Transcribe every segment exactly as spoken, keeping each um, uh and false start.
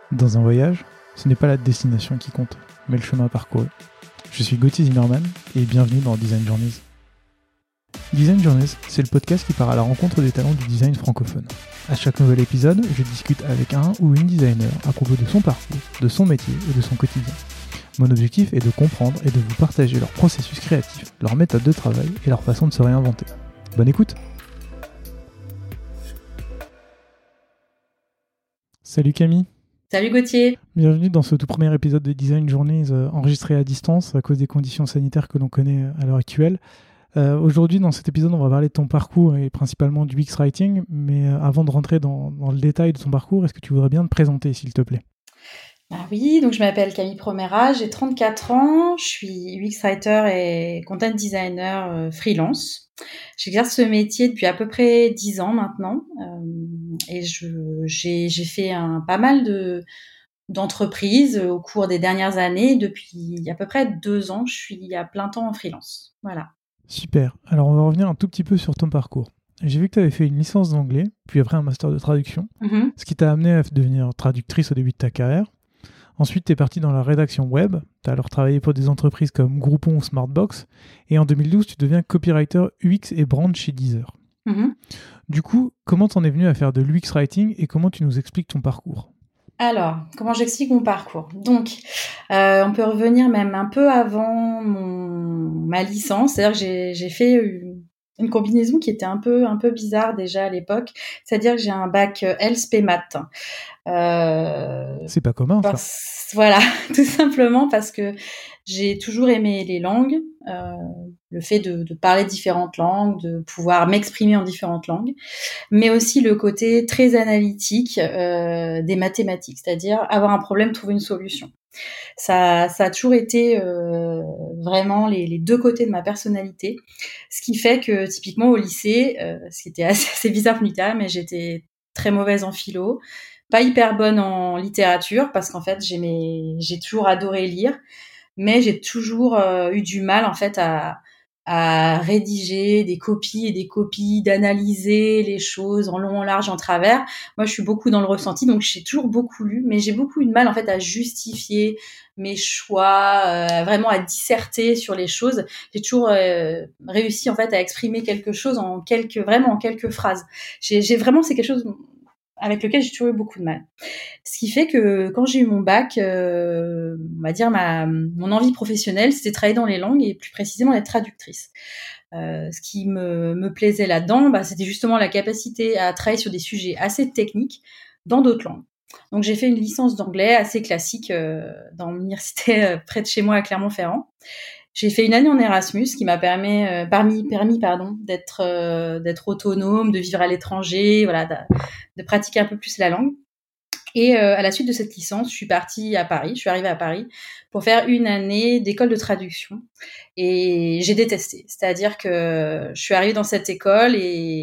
Dans un voyage, ce n'est pas la destination qui compte, mais le chemin parcouru. Je suis Gauthier Zimmerman et bienvenue dans Design Journeys. Design Journeys, c'est le podcast qui part à la rencontre des talents du design francophone. À chaque nouvel épisode, je discute avec un ou une designer à propos de son parcours, de son métier et de son quotidien. Mon objectif est de comprendre et de vous partager leur processus créatif, leur méthode de travail et leur façon de se réinventer. Bonne écoute! Salut Camille! Salut Gauthier. Bienvenue dans ce tout premier épisode de Design Journeys euh, enregistré à distance à cause des conditions sanitaires que l'on connaît à l'heure actuelle. Euh, aujourd'hui, dans cet épisode, on va parler de ton parcours et principalement du U X Writing, mais euh, avant de rentrer dans, dans le détail de ton parcours, est-ce que tu voudrais bien te présenter, s'il te plaît ? Bah oui, donc je m'appelle Camille Promera, j'ai trente-quatre ans, je suis U X Writer et Content Designer euh, freelance. J'exerce ce métier depuis à peu près dix ans maintenant euh, et je, j'ai, j'ai fait un, pas mal de, d'entreprises au cours des dernières années. Depuis à peu près deux ans, je suis à plein temps en freelance. Voilà. Super. Alors, on va revenir un tout petit peu sur ton parcours. J'ai vu que tu avais fait une licence d'anglais, puis après un master de traduction, Mm-hmm. ce qui t'a amené à devenir traductrice au début de ta carrière. Ensuite, tu es parti dans la rédaction web. Tu as alors travaillé pour des entreprises comme Groupon ou Smartbox. Et en deux mille douze, tu deviens copywriter U X et brand chez Deezer. Mm-hmm. Du coup, comment t'en es venu à faire de l'U X Writing et comment tu nous expliques ton parcours ? Alors, comment j'explique mon parcours ? Donc, euh, on peut revenir même un peu avant mon, ma licence. C'est-à-dire que j'ai, j'ai fait une, une combinaison qui était un peu, un peu bizarre déjà à l'époque. C'est-à-dire que j'ai un bac L S P maths. Euh, C'est pas commun, ça. parce, voilà, tout simplement parce que j'ai toujours aimé les langues, euh, le fait de, de parler différentes langues, de pouvoir m'exprimer en différentes langues, mais aussi le côté très analytique euh, des mathématiques, c'est-à-dire avoir un problème, trouver une solution. Ça, ça a toujours été euh, vraiment les, les deux côtés de ma personnalité, ce qui fait que typiquement au lycée, euh, ce qui était assez, assez bizarre pour littéraire, mais j'étais très mauvaise en philo, pas hyper bonne en littérature parce qu'en fait j'aimais, j'ai toujours adoré lire, mais j'ai toujours euh, eu du mal en fait à à rédiger des copies et des copies, d'analyser les choses en long, en large, en travers. Moi, je suis beaucoup dans le ressenti, donc j'ai toujours beaucoup lu, mais j'ai beaucoup eu de mal en fait à justifier mes choix, euh, vraiment à disserter sur les choses. J'ai toujours euh, réussi en fait à exprimer quelque chose en quelques, vraiment en quelques phrases. J'ai, j'ai vraiment, c'est quelque chose avec lequel j'ai toujours eu beaucoup de mal. Ce qui fait que quand j'ai eu mon bac, euh, on va dire ma mon envie professionnelle, c'était de travailler dans les langues et plus précisément être traductrice. Euh, ce qui me, me plaisait là-dedans, bah, c'était justement la capacité à travailler sur des sujets assez techniques dans d'autres langues. Donc j'ai fait une licence d'anglais assez classique euh, dans l'université euh, près de chez moi à Clermont-Ferrand. J'ai fait une année en Erasmus qui m'a permis, euh, permis, permis pardon, d'être, euh, d'être autonome, de vivre à l'étranger, voilà, de, de pratiquer un peu plus la langue. Et euh, à la suite de cette licence, je suis partie à Paris, je suis arrivée à Paris pour faire une année d'école de traduction. Et j'ai détesté. C'est-à-dire que je suis arrivée dans cette école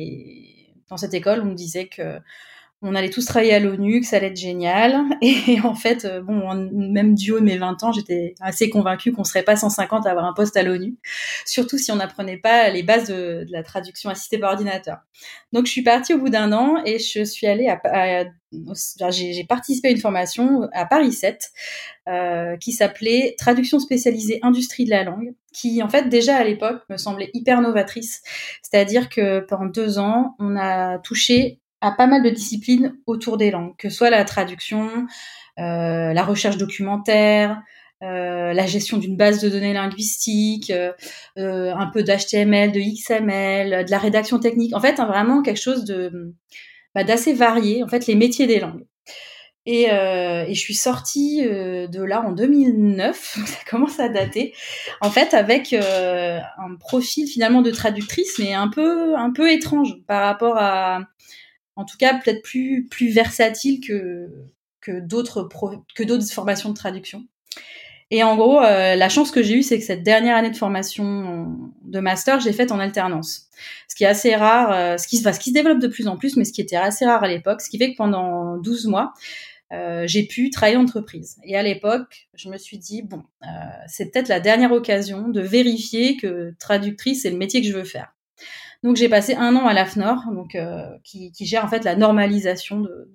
et dans cette école, on me disait que on allait tous travailler à l'ONU, que ça allait être génial. Et en fait, euh, bon, même du haut de mes vingt ans, j'étais assez convaincue qu'on serait pas cent cinquante à avoir un poste à l'ONU, surtout si on n'apprenait pas les bases de, de la traduction assistée par ordinateur. Donc, je suis partie au bout d'un an et je suis allée à, à, à j'ai, j'ai participé à une formation à Paris sept euh, qui s'appelait Traduction spécialisée industrie de la langue, qui en fait déjà à l'époque me semblait hyper novatrice. C'est-à-dire que pendant deux ans, on a touché à pas mal de disciplines autour des langues, que ce soit la traduction, euh, la recherche documentaire, euh, la gestion d'une base de données linguistique, euh, euh, un peu d'H T M L, de X M L, de la rédaction technique. En fait, hein, vraiment quelque chose de bah, d'assez varié. En fait, les métiers des langues. Et, euh, et je suis sortie euh, de là en deux mille neuf, ça commence à dater, en fait avec euh, un profil finalement de traductrice, mais un peu un peu étrange par rapport à, en tout cas peut-être plus plus versatile que que d'autres pro, que d'autres formations de traduction. Et en gros, euh, la chance que j'ai eue, c'est que cette dernière année de formation de master, je l'ai faite en alternance. Ce qui est assez rare, euh, ce qui, enfin, ce qui se développe de plus en plus, mais ce qui était assez rare à l'époque, ce qui fait que pendant douze mois, euh, j'ai pu travailler en entreprise. Et à l'époque, je me suis dit, bon, euh, c'est peut-être la dernière occasion de vérifier que traductrice, c'est le métier que je veux faire. Donc j'ai passé un an à l'A F N O R, donc, euh, qui, qui gère en fait la normalisation de, de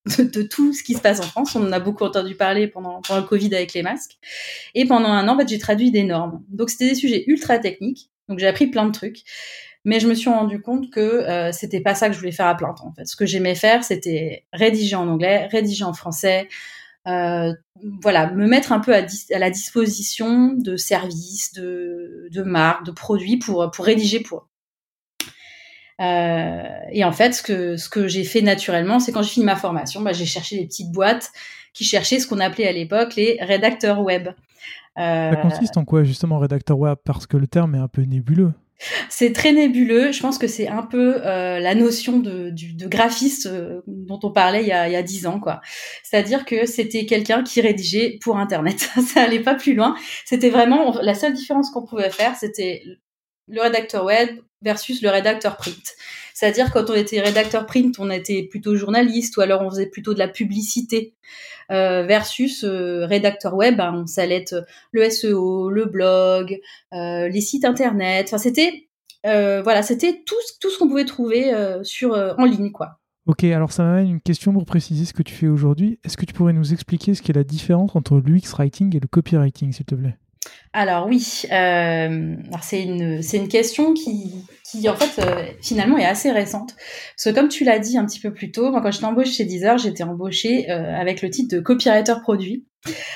de, de tout ce qui se passe en France. On en a beaucoup entendu parler pendant, pendant le Covid avec les masques. Et pendant un an, en fait, j'ai traduit des normes. Donc, c'était des sujets ultra techniques. Donc, j'ai appris plein de trucs. Mais je me suis rendu compte que euh, c'était pas ça que je voulais faire à plein temps. En fait, ce que j'aimais faire, c'était rédiger en anglais, rédiger en français, euh, voilà, me mettre un peu à, dis- à la disposition de services, de, de marques, de produits pour pour rédiger pour eux. Euh, et en fait, ce que ce que j'ai fait naturellement, c'est quand j'ai fini ma formation, bah, j'ai cherché des petites boîtes qui cherchaient ce qu'on appelait à l'époque les rédacteurs web. Euh, Ça consiste en quoi, justement, rédacteur web? Parce que le terme est un peu nébuleux. C'est très nébuleux. Je pense que c'est un peu euh, la notion de, du, de graphiste euh, dont on parlait il y a, il y a dix ans, quoi. C'est-à-dire que c'était quelqu'un qui rédigeait pour Internet. Ça allait pas plus loin. C'était vraiment la seule différence qu'on pouvait faire, c'était le rédacteur web versus le rédacteur print. C'est-à-dire quand on était rédacteur print, on était plutôt journaliste ou alors on faisait plutôt de la publicité. Euh, versus euh, rédacteur web, hein, ça allait être le S E O, le blog, euh, les sites internet. Enfin, c'était euh, voilà, c'était tout, tout ce qu'on pouvait trouver euh, sur euh, en ligne, quoi. Ok, alors ça m'amène une question pour préciser ce que tu fais aujourd'hui. Est-ce que tu pourrais nous expliquer ce qu'est la différence entre l'U X writing et le copywriting, s'il te plaît? Alors oui, euh, alors c'est une c'est une question qui qui en fait euh, finalement est assez récente parce que comme tu l'as dit un petit peu plus tôt, moi quand j'étais embauchée chez Deezer, j'étais embauchée euh, avec le titre de copywriter produit.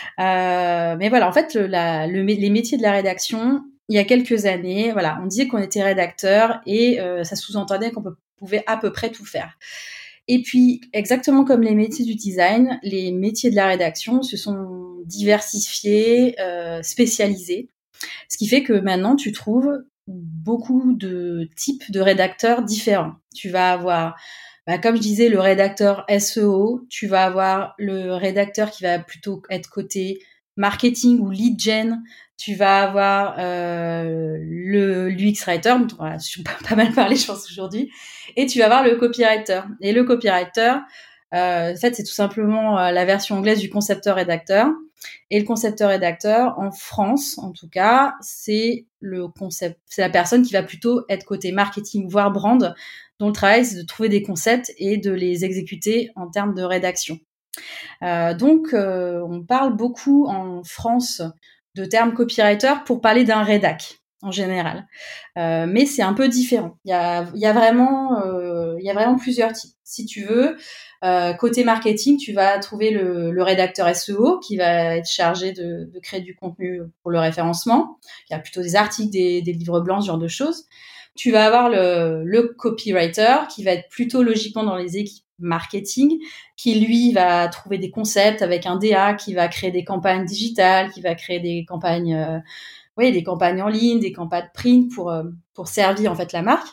Euh, mais voilà, en fait le, la, le, les métiers de la rédaction, il y a quelques années, voilà, on disait qu'on était rédacteur et euh, ça sous-entendait qu'on peut, pouvait à peu près tout faire. Et puis, exactement comme les métiers du design, les métiers de la rédaction se sont diversifiés, euh, spécialisés. Ce qui fait que maintenant, tu trouves beaucoup de types de rédacteurs différents. Tu vas avoir, bah, comme je disais, le rédacteur S E O. Tu vas avoir le rédacteur qui va plutôt être côté marketing ou lead gen. Tu vas avoir euh, le l'U X writer, dont on va pas mal parler, je pense, aujourd'hui. Et tu vas avoir le copywriter. Et le copywriter, euh, en fait, c'est tout simplement euh, la version anglaise du concepteur-rédacteur. Et le concepteur-rédacteur, en France, en tout cas, c'est le concept, c'est la personne qui va plutôt être côté marketing, voire brand, dont le travail, c'est de trouver des concepts et de les exécuter en termes de rédaction. Euh, donc, euh, on parle beaucoup en France de termes copywriter pour parler d'un rédac en général, euh, mais c'est un peu différent. Il y a, il y a vraiment, euh, il y a vraiment plusieurs types. Si tu veux, euh, côté marketing, tu vas trouver le, le rédacteur S E O qui va être chargé de, de créer du contenu pour le référencement. Il y a plutôt des articles, des, des livres blancs, ce genre de choses. Tu vas avoir le, le copywriter qui va être plutôt logiquement dans les équipes marketing, qui lui va trouver des concepts avec un D A, qui va créer des campagnes digitales, qui va créer des campagnes, euh, oui, des campagnes en ligne, des campagnes print pour euh, pour servir en fait la marque.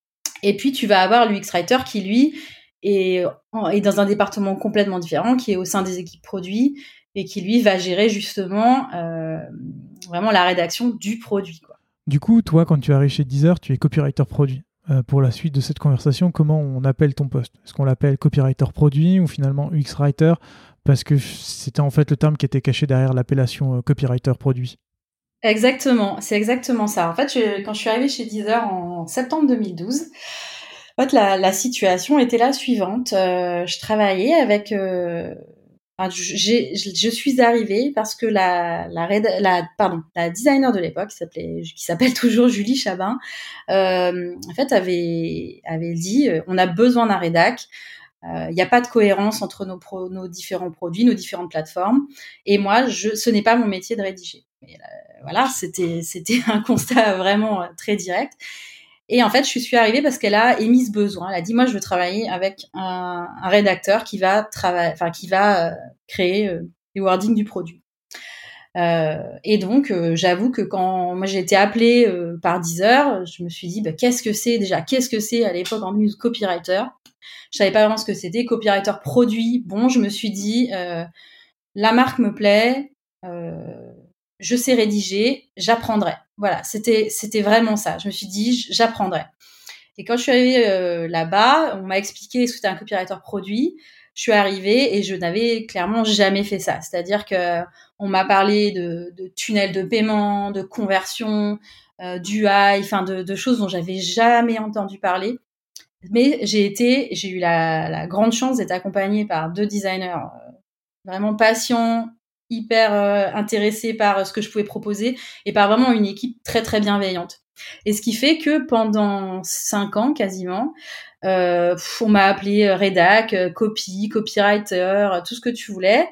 Et puis tu vas avoir l'U X writer qui lui est, est dans un département complètement différent, qui est au sein des équipes produits et qui lui va gérer justement euh, vraiment la rédaction du produit, quoi. Du coup, toi, quand tu arrives chez Deezer, tu es copywriter produit. Euh, pour la suite de cette conversation, comment on appelle ton poste? Est-ce qu'on l'appelle copywriter produit ou finalement U X writer? Parce que c'était en fait le terme qui était caché derrière l'appellation euh, copywriter produit. Exactement, c'est exactement ça. En fait, je, quand je suis arrivée chez Deezer en septembre deux mille douze, en fait, la, la situation était la suivante. Euh, je travaillais avec... Euh, enfin, j'ai, je suis arrivée parce que la, la, la, pardon, la designer de l'époque, qui s'appelait, qui s'appelle toujours Julie Chabin, euh, en fait, avait, avait dit euh, on a besoin d'un rédac. Il euh, n'y a pas de cohérence entre nos, pro, nos différents produits, nos différentes plateformes. Et moi, je, ce n'est pas mon métier de rédiger. Mais, euh, voilà, c'était, c'était un constat vraiment très direct. Et en fait, je suis arrivée parce qu'elle a émis ce besoin. Elle a dit, moi, je veux travailler avec un, un rédacteur qui va travailler, enfin, qui va euh, créer euh, les wordings du produit. Euh, et donc, euh, j'avoue que quand moi j'ai été appelée euh, par Deezer, je me suis dit, bah, qu'est-ce que c'est déjà? Qu'est-ce que c'est à l'époque en news copywriter? Je savais pas vraiment ce que c'était. Copywriter produit. Bon, je me suis dit, euh, la marque me plaît. Euh, je sais rédiger, j'apprendrai. Voilà, c'était c'était vraiment ça. Je me suis dit, j'apprendrai. Et quand je suis arrivée euh, là-bas, on m'a expliqué ce que c'était un copywriter produit. Je suis arrivée et je n'avais clairement jamais fait ça. C'est-à-dire que on m'a parlé de, de tunnels de paiement, de conversion, euh, d'U I, enfin de, de choses dont j'avais jamais entendu parler. mais j'ai été, j'ai eu la, la grande chance d'être accompagnée par deux designers euh, vraiment patients, hyper euh, intéressés par ce que je pouvais proposer et par vraiment une équipe très très bienveillante. Et ce qui fait que pendant cinq ans quasiment, euh, on m'a appelé rédac, copy, copywriter, tout ce que tu voulais,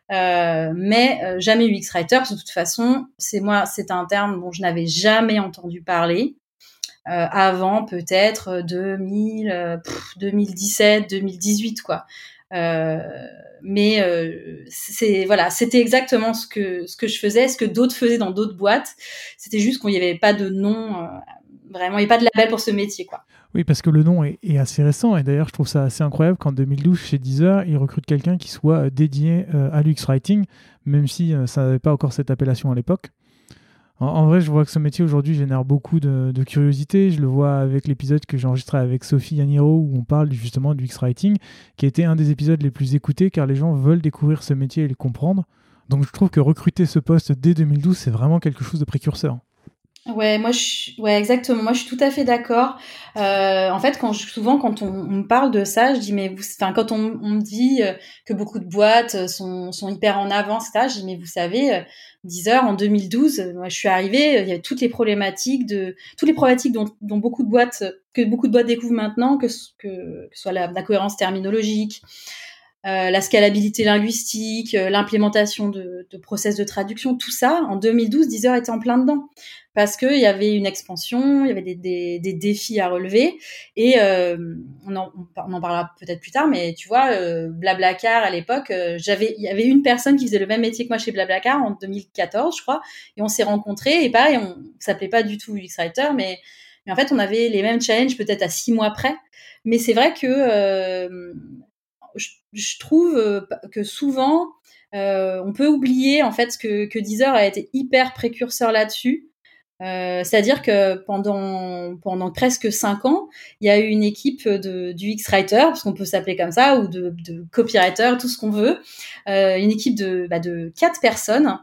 euh, mais euh, jamais U X writer parce que de toute façon, c'est moi, c'est un terme dont je n'avais jamais entendu parler. Euh, avant peut-être deux mille, euh, pff, deux mille dix-sept, deux mille dix-huit quoi. Euh, mais euh, c'est voilà, c'était exactement ce que ce que je faisais, ce que d'autres faisaient dans d'autres boîtes. C'était juste qu'il n'y avait pas de nom, euh, vraiment, il n'y avait pas de label pour ce métier quoi. Oui, parce que le nom est, est assez récent et d'ailleurs je trouve ça assez incroyable qu'en deux mille douze chez Deezer, ils recrutent quelqu'un qui soit dédié euh, à l'U X Writing, même si euh, ça n'avait pas encore cette appellation à l'époque. En, en vrai, je vois que ce métier aujourd'hui génère beaucoup de, de curiosité. Je le vois avec l'épisode que j'ai enregistré avec Sophie Yaniro où on parle justement du X-Writing, qui a été un des épisodes les plus écoutés car les gens veulent découvrir ce métier et le comprendre. Donc je trouve que recruter ce poste dès deux mille douze, c'est vraiment quelque chose de précurseur. Ouais, moi, je, ouais, exactement. Moi, je suis tout à fait d'accord. Euh, en fait, quand je, souvent, quand on, on me parle de ça, je dis, mais vous, enfin, quand on, on me dit euh, que beaucoup de boîtes sont, sont hyper en avance, et cetera, je dis, mais vous savez, euh, Deezer, en deux mille douze, euh, moi, je suis arrivée, il y avait toutes les problématiques de, toutes les problématiques dont, dont beaucoup de boîtes, que beaucoup de boîtes découvrent maintenant, que, que, que ce soit la, la cohérence terminologique, euh, la scalabilité linguistique, euh, l'implémentation de, de process de traduction, tout ça, en deux mille douze, Deezer était en plein dedans. Parce qu'il y avait une expansion, il y avait des, des, des défis à relever, et euh, on, en, on en parlera peut-être plus tard, mais tu vois, euh, Blablacar, à l'époque, euh, j'avais, il y avait une personne qui faisait le même métier que moi chez Blablacar en deux mille quatorze, je crois, et on s'est rencontrés, et pareil, on s'appelait pas du tout U X Writer, mais, mais en fait, on avait les mêmes challenges peut-être à six mois près, mais c'est vrai que euh, je, je trouve que souvent, euh, on peut oublier en fait que, que Deezer a été hyper précurseur là-dessus. Euh, c'est-à-dire que pendant pendant presque cinq ans, il y a eu une équipe de du X-Writer, parce qu'on peut s'appeler comme ça, ou de, de copywriter, tout ce qu'on veut, euh, une équipe de bah, de quatre personnes,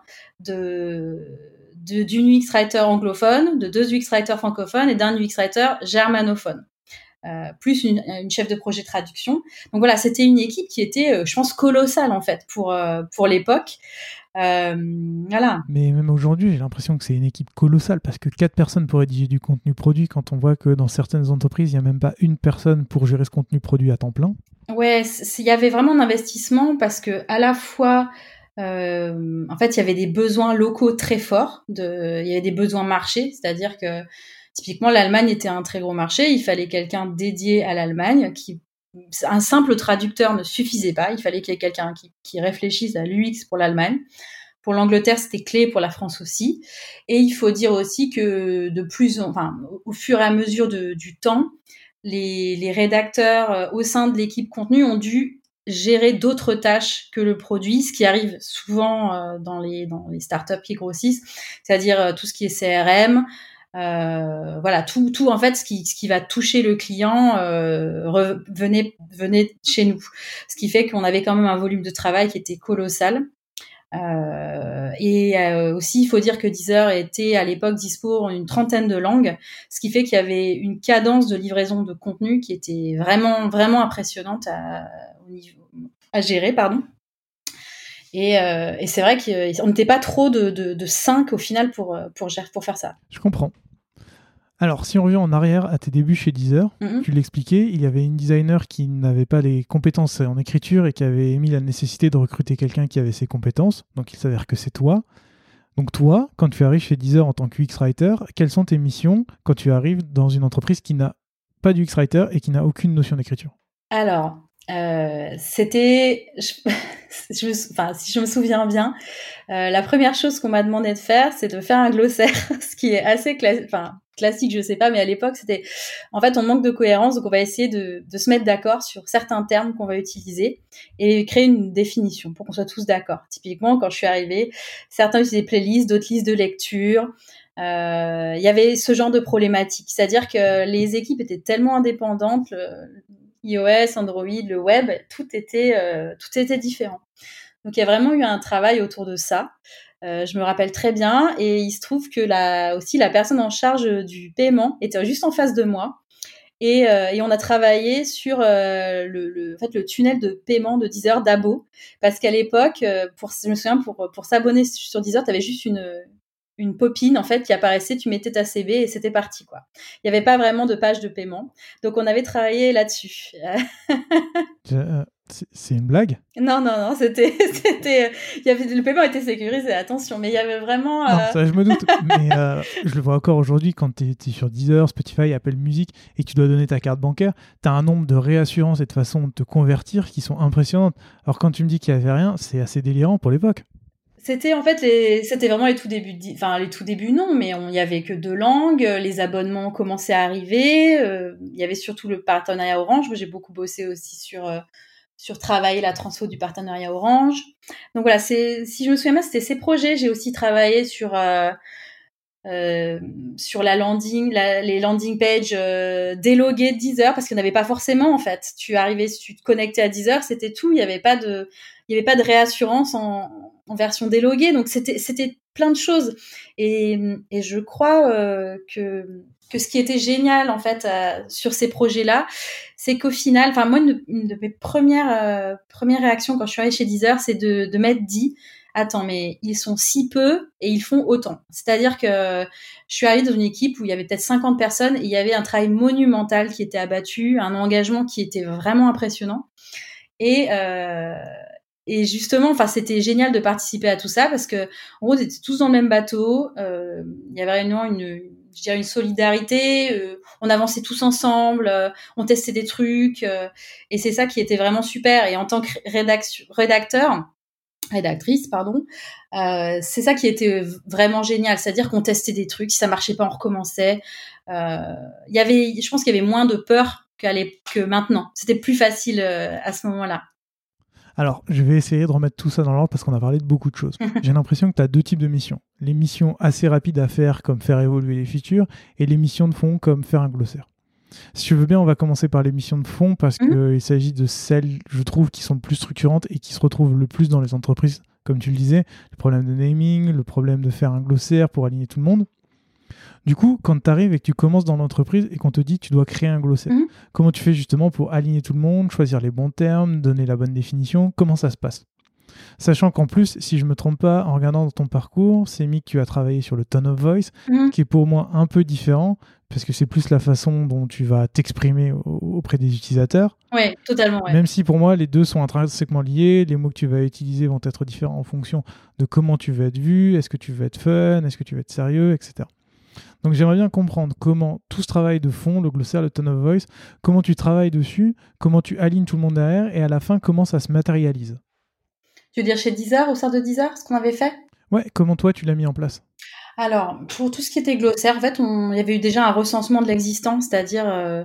de de d'une U X-Writer anglophone, de deux U X-Writer francophones et d'un U X-Writer germanophone. Euh, plus une, une chef de projet traduction. Donc voilà, c'était une équipe qui était, euh, je pense, colossale en fait pour euh, pour l'époque. Euh, voilà. Mais même aujourd'hui, j'ai l'impression que c'est une équipe colossale parce que quatre personnes pour rédiger du contenu produit, quand on voit que dans certaines entreprises, il n'y a même pas une personne pour gérer ce contenu produit à temps plein. Ouais, il y avait vraiment un investissement parce que à la fois, euh, en fait, il y avait des besoins locaux très forts, de, il y avait des besoins marchés, c'est-à-dire que typiquement l'Allemagne était un très gros marché, il fallait quelqu'un dédié à l'Allemagne, qui un simple traducteur ne suffisait pas, il fallait qu'il y ait quelqu'un qui, qui réfléchisse à l'U X pour l'Allemagne. Pour l'Angleterre, c'était clé, pour la France aussi. Et il faut dire aussi que de plus, enfin, au fur et à mesure de, du temps, les, les rédacteurs euh, au sein de l'équipe contenu ont dû gérer d'autres tâches que le produit, ce qui arrive souvent euh, dans les dans les startups qui grossissent, c'est-à-dire euh, tout ce qui est C R M, euh, voilà, tout tout en fait ce qui ce qui va toucher le client euh, re, venait venait chez nous, ce qui fait qu'on avait quand même un volume de travail qui était colossal. Euh, et euh, aussi, il faut dire que Deezer était à l'époque dispo en une trentaine de langues, ce qui fait qu'il y avait une cadence de livraison de contenu qui était vraiment, vraiment impressionnante à, au niveau, à gérer, pardon. Et, euh, et c'est vrai qu'on n'était pas trop de, de, de cinq au final pour, pour, pour faire ça. Je comprends. Alors, si on revient en arrière à tes débuts chez Deezer, mm-hmm. tu l'expliquais, il y avait une designer qui n'avait pas les compétences en écriture et qui avait émis la nécessité de recruter quelqu'un qui avait ces compétences. Donc, il s'avère que c'est toi. Donc, toi, quand tu arrives chez Deezer en tant que U X-Writer, quelles sont tes missions quand tu arrives dans une entreprise qui n'a pas d'U X-Writer et qui n'a aucune notion d'écriture? Alors, euh, c'était... Je, je me, enfin, si je me souviens bien, euh, la première chose qu'on m'a demandé de faire, c'est de faire un glossaire, ce qui est assez cla- enfin, classique, je sais pas, mais à l'époque, c'était... En fait, on manque de cohérence, donc on va essayer de, de se mettre d'accord sur certains termes qu'on va utiliser et créer une définition pour qu'on soit tous d'accord. Typiquement, quand je suis arrivée, certains utilisaient playlists, d'autres listes de lecture. Il euh, y avait ce genre de problématique, c'est-à-dire que les équipes étaient tellement indépendantes, le, iOS, Android, le web, tout était, euh, tout était différent. Donc, il y a vraiment eu un travail autour de ça. Euh, je me rappelle très bien. Et il se trouve que la, aussi, la personne en charge du paiement était juste en face de moi. Et, euh, et on a travaillé sur euh, le, le, en fait, le tunnel de paiement de Deezer d'Abo, parce qu'à l'époque, euh, pour, je me souviens, pour, pour s'abonner sur Deezer, tu avais juste une, une popine en fait qui apparaissait, tu mettais ta C V et c'était parti, quoi. Il n'y avait pas vraiment de page de paiement, donc on avait travaillé là-dessus. Euh, c'est, c'est une blague? Non, non, non, c'était, c'était, il y avait, le paiement était sécurisé, attention, mais il y avait vraiment. Euh... Non, ça je me doute, mais euh, je le vois encore aujourd'hui quand tu es sur Deezer, Spotify, Apple Music et que tu dois donner ta carte bancaire, tu as un nombre de réassurances et de façons de te convertir qui sont impressionnantes. Alors quand tu me dis qu'il n'y avait rien, c'est assez délirant pour l'époque. C'était en fait les, c'était vraiment les tout débuts, de... enfin les tout débuts non, mais on y avait que deux langues, les abonnements commençaient à arriver, euh, il y avait surtout le partenariat Orange. Moi j'ai beaucoup bossé aussi sur euh, sur travailler la transfo du partenariat Orange. Donc voilà, c'est, si je me souviens bien, c'était ces projets. J'ai aussi travaillé sur euh, euh, sur la landing, la, les landing pages euh, déloguées de Deezer, parce qu'il n'y en avait pas forcément en fait. Tu arrivais, tu te connectais à Deezer, c'était tout. Il n'y avait pas de, il y avait pas de réassurance en, en version déloguée, donc c'était, c'était plein de choses. Et, et je crois euh, que que ce qui était génial en fait euh, sur ces projets-là, c'est qu'au final, enfin moi une, une de mes premières euh, premières réactions quand je suis arrivée chez Deezer, c'est de, de m'être dit attends, mais ils sont si peu et ils font autant. C'est-à-dire que je suis arrivée dans une équipe où il y avait peut-être cinquante personnes et il y avait un travail monumental qui était abattu, un engagement qui était vraiment impressionnant. Et, euh, et justement, enfin, c'était génial de participer à tout ça parce que, en gros, on était tous dans le même bateau. Euh, il y avait réellement une, je dirais, une solidarité. Euh, on avançait tous ensemble. Euh, on testait des trucs. Euh, et c'est ça qui était vraiment super. Et en tant que rédac- rédacteur, rédactrice, pardon, euh, c'est ça qui était vraiment génial, c'est-à-dire qu'on testait des trucs, si ça marchait pas, on recommençait. Euh, il y avait, je pense qu'il y avait moins de peur qu'à que maintenant. C'était plus facile euh, à ce moment-là. Alors, je vais essayer de remettre tout ça dans l'ordre parce qu'on a parlé de beaucoup de choses. J'ai l'impression que tu as deux types de missions. Les missions assez rapides à faire, comme faire évoluer les features, et les missions de fond, comme faire un glossaire. Si tu veux bien, on va commencer par les missions de fond parce qu'il mmh. s'agit de celles, je trouve, qui sont plus structurantes et qui se retrouvent le plus dans les entreprises. Comme tu le disais, le problème de naming, le problème de faire un glossaire pour aligner tout le monde. Du coup, quand tu arrives et que tu commences dans l'entreprise et qu'on te dit que tu dois créer un glossaire, mmh. comment tu fais justement pour aligner tout le monde, choisir les bons termes, donner la bonne définition? Comment ça se passe? Sachant qu'en plus, si je ne me trompe pas, en regardant dans ton parcours, c'est mis que tu as travaillé sur le tone of voice, mmh. qui est pour moi un peu différent, parce que c'est plus la façon dont tu vas t'exprimer auprès des utilisateurs. Oui, totalement. Ouais. Même si pour moi, les deux sont intrinsèquement liés, les mots que tu vas utiliser vont être différents en fonction de comment tu veux être vu, est-ce que tu veux être fun, est-ce que tu veux être sérieux, et cetera. Donc j'aimerais bien comprendre comment tout ce travail de fond, le glossaire, le tone of voice, comment tu travailles dessus, comment tu alignes tout le monde derrière, et à la fin, comment ça se matérialise. Tu veux dire chez Deezer, au sein de Deezer, ce qu'on avait fait? Ouais, comment toi tu l'as mis en place? Alors, pour tout ce qui était glossaire, en fait, on, il y avait eu déjà un recensement de l'existant, c'est-à-dire euh,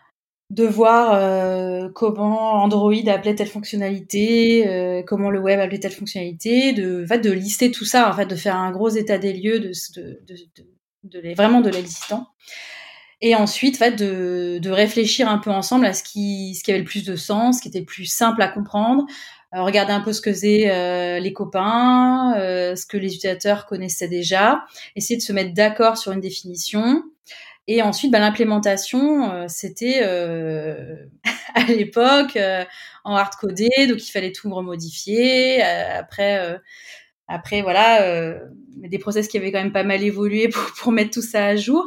de voir euh, comment Android appelait telle fonctionnalité, euh, comment le web appelait telle fonctionnalité, de, en fait, de lister tout ça, en fait, de faire un gros état des lieux de, de, de, de, de vraiment de l'existant. Et ensuite, en fait, de, de réfléchir un peu ensemble à ce qui, ce qui avait le plus de sens, ce qui était le plus simple à comprendre, euh, regarder un peu ce que faisaient euh, les copains, euh, ce que les utilisateurs connaissaient déjà, essayer de se mettre d'accord sur une définition. Et ensuite, bah, l'implémentation, euh, c'était euh, à l'époque euh, en hard-codé, donc il fallait tout remodifier. Euh, après, euh, après voilà, euh, des process qui avaient quand même pas mal évolué pour, pour mettre tout ça à jour.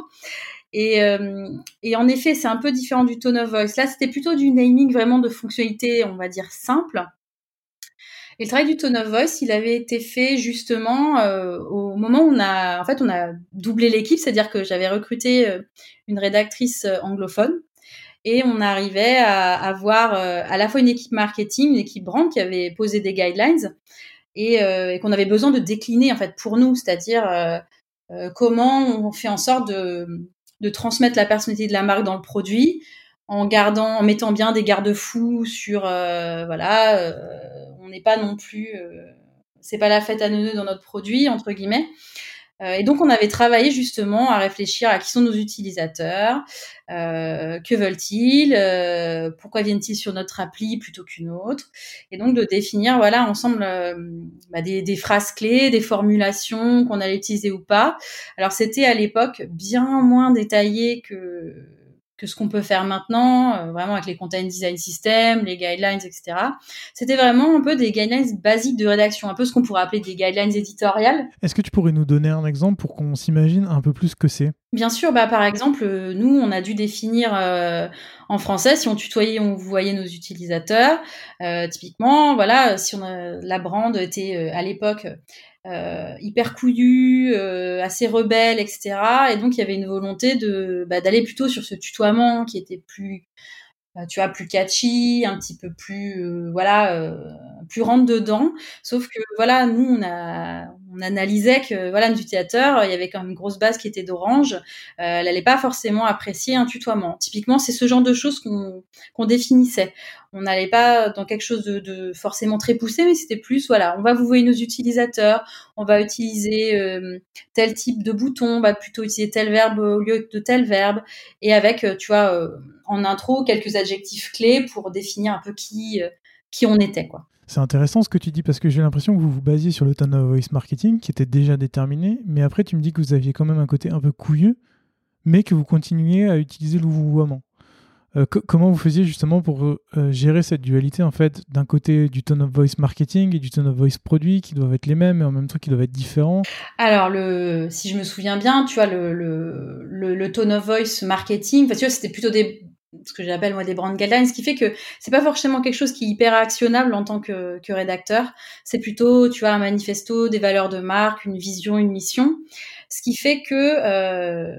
Et, euh, et en effet, c'est un peu différent du tone of voice. Là, c'était plutôt du naming vraiment de fonctionnalités, on va dire, simples. Et le travail du tone of voice, il avait été fait justement euh, au moment où on a, en fait, on a doublé l'équipe, c'est-à-dire que j'avais recruté euh, une rédactrice euh, anglophone et on arrivait à avoir euh, à la fois une équipe marketing, une équipe brand qui avait posé des guidelines et, euh, et qu'on avait besoin de décliner en fait pour nous, c'est-à-dire euh, euh, comment on fait en sorte de, de transmettre la personnalité de la marque dans le produit en gardant, en mettant bien des garde-fous sur, euh, voilà, euh, on n'est pas non plus, euh, c'est pas la fête à neuneux dans notre produit entre guillemets. Euh, et donc on avait travaillé justement à réfléchir à qui sont nos utilisateurs, euh, que veulent-ils, euh, pourquoi viennent-ils sur notre appli plutôt qu'une autre, et donc de définir voilà ensemble euh, bah, des, des phrases clés, des formulations qu'on allait utiliser ou pas. Alors c'était à l'époque bien moins détaillé que que ce qu'on peut faire maintenant, euh, vraiment avec les content design systems, les guidelines, et cetera. C'était vraiment un peu des guidelines basiques de rédaction, un peu ce qu'on pourrait appeler des guidelines éditoriales. Est-ce que tu pourrais nous donner un exemple pour qu'on s'imagine un peu plus ce que c'est ? Bien sûr, bah par exemple, euh, nous, on a dû définir euh, en français, si on tutoyait, on voyait nos utilisateurs. Euh, typiquement, voilà, si on a, la brand était euh, à l'époque euh, hyper couillue, euh, assez rebelle, et cetera. Et donc, il y avait une volonté de bah, d'aller plutôt sur ce tutoiement qui était plus euh, tu vois, plus catchy, un petit peu plus, euh, voilà, euh, plus rentre dedans. Sauf que, voilà, nous, on a, on analysait que, voilà, notre utilisateur, il y avait quand même une grosse base qui était d'orange. Euh, elle allait pas forcément apprécier un tutoiement. Typiquement, c'est ce genre de choses qu'on, qu'on définissait. On n'allait pas dans quelque chose de, de forcément très poussé, mais c'était plus, voilà, on va vous voir nos utilisateurs, on va utiliser euh, tel type de bouton, on va plutôt utiliser tel verbe au lieu de tel verbe, et avec, tu vois, euh, en intro, quelques adjectifs clés pour définir un peu qui, euh, qui on était, quoi. C'est intéressant ce que tu dis parce que j'ai l'impression que vous vous basiez sur le tone of voice marketing qui était déjà déterminé, mais après tu me dis que vous aviez quand même un côté un peu couilleux, mais que vous continuiez à utiliser le vouvoiement. Euh, co- comment vous faisiez justement pour euh, gérer cette dualité en fait d'un côté du tone of voice marketing et du tone of voice produit qui doivent être les mêmes et en même temps qui doivent être différents? Alors, le, si je me souviens bien, tu vois, le, le, le, le tone of voice marketing, enfin, tu vois, c'était plutôt des, ce que j'appelle moi des brand guidelines, ce qui fait que c'est pas forcément quelque chose qui est hyper actionnable en tant que, que rédacteur. C'est plutôt, tu vois, un manifesto, des valeurs de marque, une vision, une mission. Ce qui fait que, euh,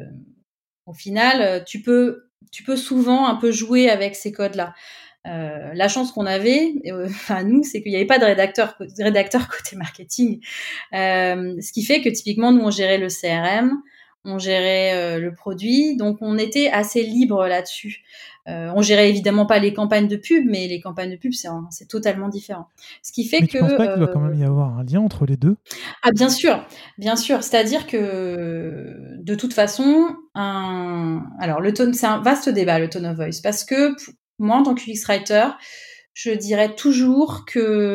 au final, tu peux, tu peux souvent un peu jouer avec ces codes-là. Euh, la chance qu'on avait, euh, enfin nous, c'est qu'il n'y avait pas de rédacteur, rédacteur côté marketing. Euh, ce qui fait que typiquement, nous, on gérait le C R M, on gérait euh, le produit, donc on était assez libre là-dessus. Euh, on gérait évidemment pas les campagnes de pub, mais les campagnes de pub, c'est, un, c'est totalement différent. Ce qui fait Mais tu que... penses pas qu'il doit Euh... quand même y avoir un lien entre les deux? Ah bien sûr, bien sûr. C'est-à-dire que de toute façon, un... alors le tone, c'est un vaste débat, le tone of voice, parce que moi, en tant que U X writer, je dirais toujours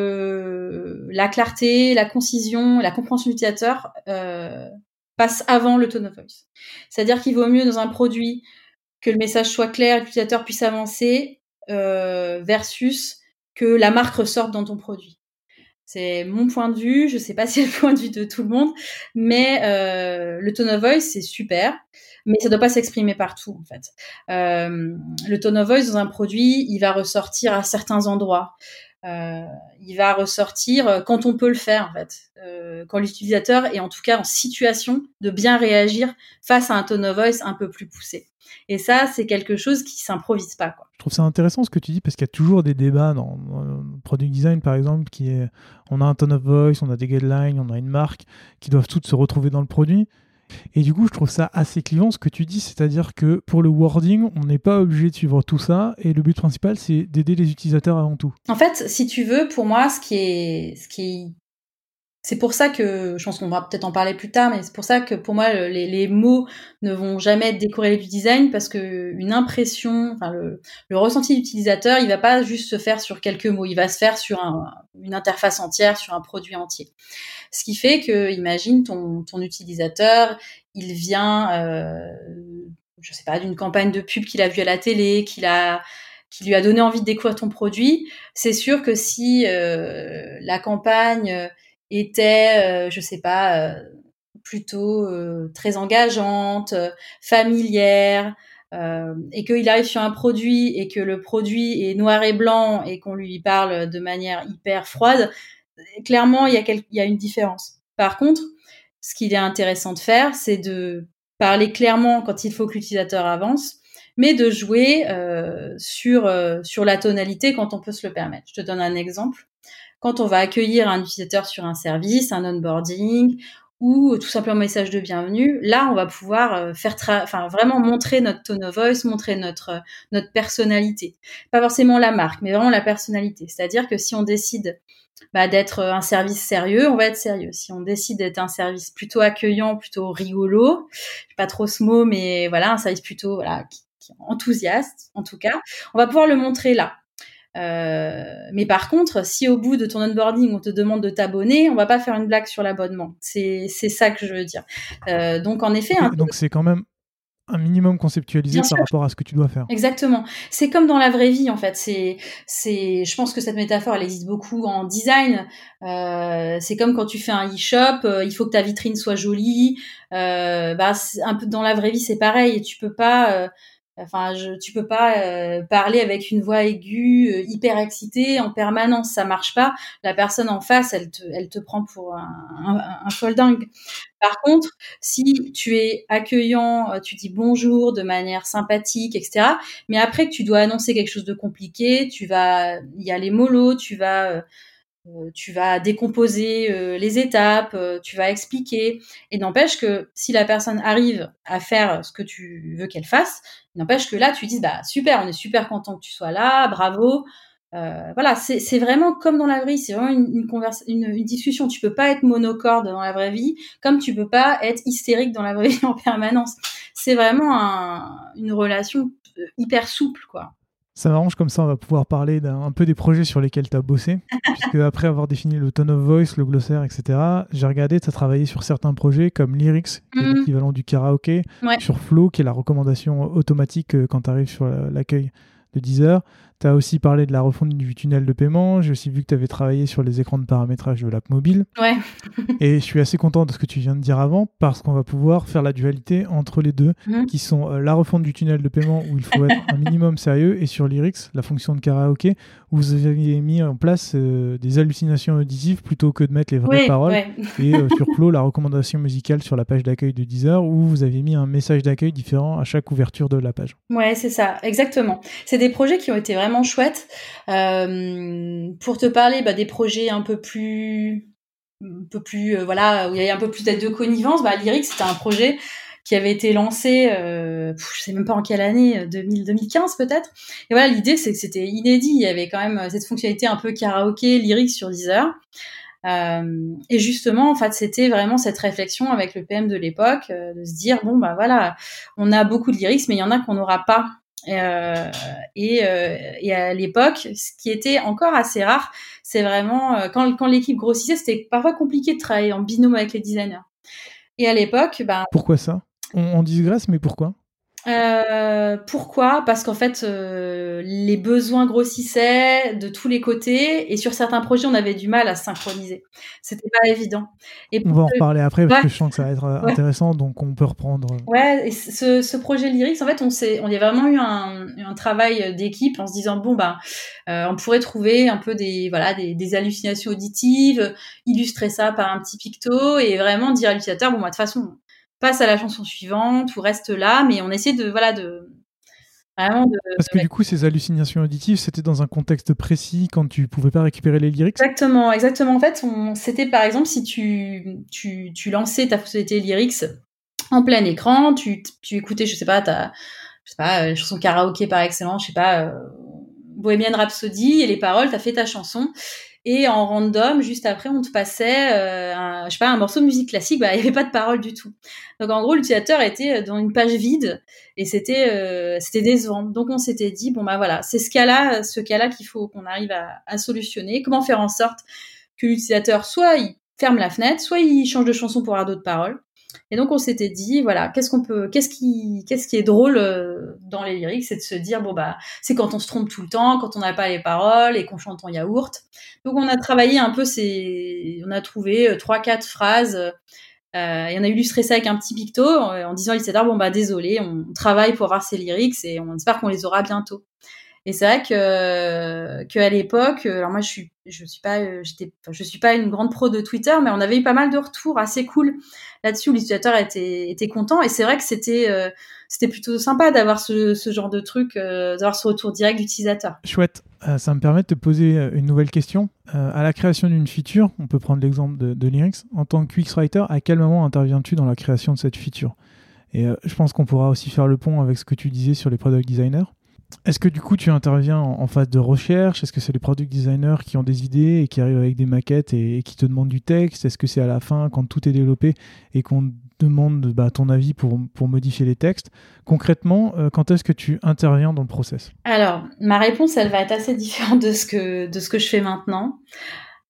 que la clarté, la concision, la compréhension utilisateur euh, passe avant le tone of voice. C'est-à-dire qu'il vaut mieux dans un produit que le message soit clair, que l'utilisateur puisse avancer, euh, versus que la marque ressorte dans ton produit. C'est mon point de vue, je sais pas si c'est le point de vue de tout le monde, mais euh, le tone of voice, c'est super, mais ça doit pas s'exprimer partout, en fait. Euh, le tone of voice dans un produit, il va ressortir à certains endroits. Euh, il va ressortir quand on peut le faire, en fait. Euh, quand l'utilisateur est en tout cas en situation de bien réagir face à un tone of voice un peu plus poussé. Et ça, c'est quelque chose qui s'improvise pas, quoi. Je trouve ça intéressant ce que tu dis parce qu'il y a toujours des débats dans, dans le product design par exemple qui est on a un tone of voice, on a des guidelines, on a une marque qui doivent toutes se retrouver dans le produit et du coup je trouve ça assez clivant ce que tu dis, c'est-à-dire que pour le wording on n'est pas obligé de suivre tout ça et le but principal c'est d'aider les utilisateurs avant tout. En fait, si tu veux, pour moi ce qui est ce qui est c'est pour ça que, je pense qu'on va peut-être en parler plus tard, mais c'est pour ça que pour moi, les, les mots ne vont jamais être décorrélés du design parce que une impression, enfin le, le ressenti d'utilisateur, il va pas juste se faire sur quelques mots, il va se faire sur un, une interface entière, sur un produit entier. Ce qui fait que, imagine ton, ton utilisateur, il vient, euh, je sais pas, d'une campagne de pub qu'il a vue à la télé, qu'il a qui lui a donné envie de découvrir ton produit. C'est sûr que si euh, la campagne était, euh, je sais pas, euh, plutôt euh, très engageante, euh, familière, euh, et qu'il arrive sur un produit et que le produit est noir et blanc et qu'on lui parle de manière hyper froide, clairement, il y a, quel... il y a une différence. Par contre, ce qu'il est intéressant de faire, c'est de parler clairement quand il faut que l'utilisateur avance, mais de jouer euh, sur, euh, sur la tonalité quand on peut se le permettre. Je te donne un exemple. Quand on va accueillir un utilisateur sur un service, un onboarding ou tout simplement un message de bienvenue, là, on va pouvoir faire tra- enfin, vraiment montrer notre tone of voice, montrer notre, notre personnalité. Pas forcément la marque, mais vraiment la personnalité. C'est-à-dire que si on décide bah, d'être un service sérieux, on va être sérieux. Si on décide d'être un service plutôt accueillant, plutôt rigolo, pas trop ce mot, mais voilà, un service plutôt voilà, qui, qui est enthousiaste, en tout cas, on va pouvoir le montrer là. Euh, mais par contre, si au bout de ton onboarding, on te demande de t'abonner, on va pas faire une blague sur l'abonnement. C'est, c'est ça que je veux dire. Euh, donc, en effet... Okay, un... donc, c'est quand même un minimum conceptualisé Bien par sûr. rapport à ce que tu dois faire. Exactement. C'est comme dans la vraie vie, en fait. C'est, c'est, je pense que cette métaphore, elle existe beaucoup en design. Euh, c'est comme quand tu fais un e-shop, euh, il faut que ta vitrine soit jolie. Euh, bah, c'est un peu dans la vraie vie, c'est pareil. Tu peux pas, euh, enfin, je, tu peux pas euh, parler avec une voix aiguë, euh, hyper excitée en permanence. Ça marche pas. La personne en face, elle te, elle te prend pour un, un, un folle dingue. Par contre, si tu es accueillant, euh, tu dis bonjour de manière sympathique, et cetera. Mais après que tu dois annoncer quelque chose de compliqué, tu vas, il y a les mollos, tu vas, euh, euh, tu vas décomposer euh, les étapes, euh, tu vas expliquer. Et n'empêche que si la personne arrive à faire ce que tu veux qu'elle fasse, n'empêche que là, tu dis bah super, on est super content que tu sois là, bravo. Euh, voilà, c'est, c'est vraiment comme dans la vraie vie, c'est vraiment une, une, converse, une, une discussion. Tu peux pas être monocorde dans la vraie vie, comme tu peux pas être hystérique dans la vraie vie en permanence. C'est vraiment un, une relation hyper souple, quoi. Ça m'arrange, comme ça on va pouvoir parler d'un un peu des projets sur lesquels tu as bossé, puisque après avoir défini le tone of voice, le glossaire, et cetera, j'ai regardé, tu as travaillé sur certains projets comme Lyrics, qui est Mmh. l'équivalent du karaoké, Ouais. sur Flow, qui est la recommandation automatique euh, quand tu arrives sur la- l'accueil de Deezer. Tu as aussi parlé de la refonte du tunnel de paiement. J'ai aussi vu que tu avais travaillé sur les écrans de paramétrage de l'app mobile. Ouais. Et je suis assez content de ce que tu viens de dire avant, parce qu'on va pouvoir faire la dualité entre les deux, Mmh. qui sont euh, la refonte du tunnel de paiement, où il faut être un minimum sérieux, et sur Lyrics, la fonction de karaoké, où vous aviez mis en place euh, des hallucinations auditives plutôt que de mettre les vraies Oui, paroles. ouais. Et euh, sur Flow, la recommandation musicale sur la page d'accueil de Deezer, où vous aviez mis un message d'accueil différent à chaque ouverture de la page. Ouais, c'est ça, exactement. C'est des projets qui ont été vraiment chouettes. Euh, pour te parler bah, des projets un peu plus, un peu plus, euh, voilà, où il y a un peu plus de connivence, bah, Lyrics, c'était un projet qui avait été lancé, euh, pff, je sais même pas en quelle année, deux mille, deux mille quinze peut-être. Et voilà, l'idée c'est que c'était inédit. Il y avait quand même cette fonctionnalité un peu karaoké, Lyrics sur Deezer. Euh, et justement, en fait, c'était vraiment cette réflexion avec le P M de l'époque, euh, de se dire bon bah voilà, on a beaucoup de lyrics, mais il y en a qu'on n'aura pas. Euh, et, euh, et à l'époque, ce qui était encore assez rare, c'est vraiment euh, quand, quand l'équipe grossissait, c'était parfois compliqué de travailler en binôme avec les designers. Et à l'époque, ben Pourquoi ça ? on, on digresse, mais pourquoi ? Euh, pourquoi ? Parce qu'en fait, euh, les besoins grossissaient de tous les côtés et sur certains projets, on avait du mal à se synchroniser. C'était pas évident. Et On va en reparler après, parce ouais. que je sens que ça va être euh, Ouais. intéressant, donc on peut reprendre. Ouais, et ce, ce projet Lyrics, en fait, on s'est, on y a vraiment eu un, un travail d'équipe en se disant bon bah, euh, on pourrait trouver un peu des voilà des, des hallucinations auditives, illustrer ça par un petit picto et vraiment dire à l'utilisateur bon bah de toute façon passe à la chanson suivante ou reste là, mais on essaie de voilà de vraiment de. Parce que du coup, ces hallucinations auditives, c'était dans un contexte précis quand tu pouvais pas récupérer les lyrics. Exactement, exactement. En fait, on, c'était par exemple si tu, tu, tu lançais ta fonctionnalité Lyrics en plein écran, tu, tu écoutais, je sais pas, ta, je sais pas, euh, chanson karaoké par excellence, je sais pas, euh, Bohemian Rhapsody et les paroles, t'as fait ta chanson. Et en random, juste après, on te passait, euh, un, je sais pas, un morceau de musique classique, bah, il y avait pas de paroles du tout. Donc, en gros, l'utilisateur était dans une page vide et c'était, euh, c'était décevant. Donc, on s'était dit, bon, bah, voilà, c'est ce cas-là, ce cas-là qu'il faut qu'on arrive à, à solutionner. Comment faire en sorte que l'utilisateur, soit il ferme la fenêtre, soit il change de chanson pour avoir d'autres paroles. Et donc, on s'était dit, voilà, qu'est-ce qu'on peut, qu'est-ce qui, qu'est-ce qui est drôle euh, dans les lyrics, c'est de se dire, bon, bah, c'est quand on se trompe tout le temps, quand on n'a pas les paroles et qu'on chante en yaourt. Donc, on a travaillé un peu ces, on a trouvé trois, quatre phrases, euh, et on a illustré ça avec un petit picto, en, en disant à l'utilisateur, bon, bah, désolé, on travaille pour avoir ces lyrics et on espère qu'on les aura bientôt. Et c'est vrai que, que à l'époque, alors moi je suis, je suis pas, j'étais, enfin, je suis pas une grande pro de Twitter, mais on avait eu pas mal de retours assez cool là-dessus où l'utilisateur était, était content. Et c'est vrai que c'était, euh, c'était plutôt sympa d'avoir ce, ce genre de truc, euh, d'avoir ce retour direct d'utilisateur. Chouette. Euh, ça me permet de te poser une nouvelle question. Euh, à la création d'une feature, on peut prendre l'exemple de, de Lyrics. En tant que U X writer, à quel moment interviens-tu dans la création de cette feature ? Et euh, je pense qu'on pourra aussi faire le pont avec ce que tu disais sur les product designers. Est-ce que du coup tu interviens en, en phase de recherche ? Est-ce que c'est les product designers qui ont des idées et qui arrivent avec des maquettes et, et qui te demandent du texte ? Est-ce que c'est à la fin quand tout est développé et qu'on demande bah, ton avis pour, pour modifier les textes ? Concrètement, euh, quand est-ce que tu interviens dans le process ? Alors, ma réponse, elle va être assez différente de ce que, de ce que je fais maintenant.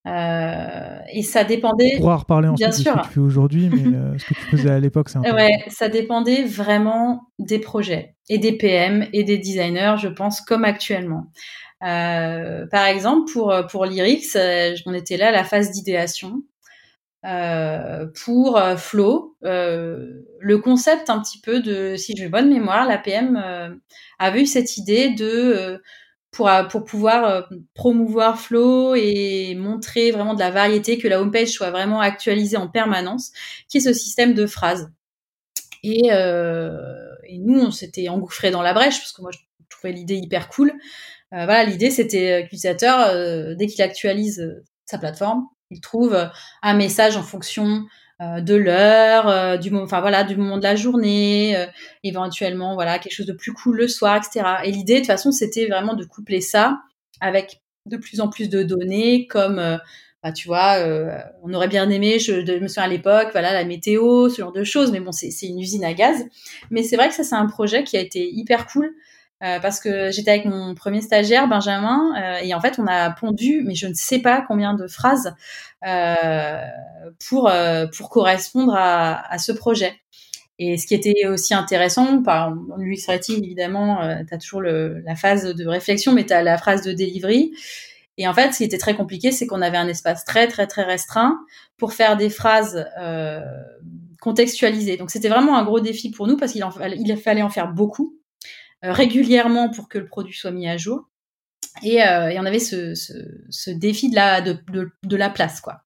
Euh, et ça dépendait. On pourra reparler ensuite bien de sûr. ce que tu fais aujourd'hui, mais euh, ce que tu faisais à l'époque, c'est intéressant. Ouais, ça dépendait vraiment des projets et des P M et des designers, je pense, comme actuellement. Euh, par exemple, pour pour Lyrics, euh, on était là à la phase d'idéation. Euh, pour euh, Flow, euh, le concept un petit peu de, si j'ai bonne mémoire, la P M euh, avait eu cette idée de euh, pour pour pouvoir euh, promouvoir Flow et montrer vraiment de la variété, que la homepage soit vraiment actualisée en permanence, qui est ce système de phrases. Et, euh, et nous, on s'était engouffrés dans la brèche parce que moi, je trouvais l'idée hyper cool. Euh, voilà, l'idée, c'était que l'utilisateur, euh, dès qu'il actualise euh, sa plateforme, il trouve euh, un message en fonction euh, de l'heure, euh, du moment, enfin voilà, du moment de la journée, euh, éventuellement, voilà, quelque chose de plus cool le soir, et cetera. Et l'idée, de toute façon, c'était vraiment de coupler ça avec de plus en plus de données, comme euh, bah, tu vois, euh, on aurait bien aimé, je, de, je me souviens à l'époque, voilà, la météo, ce genre de choses, mais bon, c'est, c'est une usine à gaz. Mais c'est vrai que ça, c'est un projet qui a été hyper cool, euh, parce que j'étais avec mon premier stagiaire, Benjamin, euh, et en fait, on a pondu, mais je ne sais pas combien de phrases euh, pour, euh, pour correspondre à, à ce projet. Et ce qui était aussi intéressant, par l'U X Writing, évidemment, euh, tu as toujours le, la phase de réflexion, mais tu as la phase de delivery. Et en fait, ce qui était très compliqué, c'est qu'on avait un espace très, très, très restreint pour faire des phrases euh, contextualisées. Donc, c'était vraiment un gros défi pour nous parce qu'il en, il fallait en faire beaucoup, euh, régulièrement pour que le produit soit mis à jour. Et, euh, et on avait ce, ce, ce défi de la, de, de, de la place, quoi.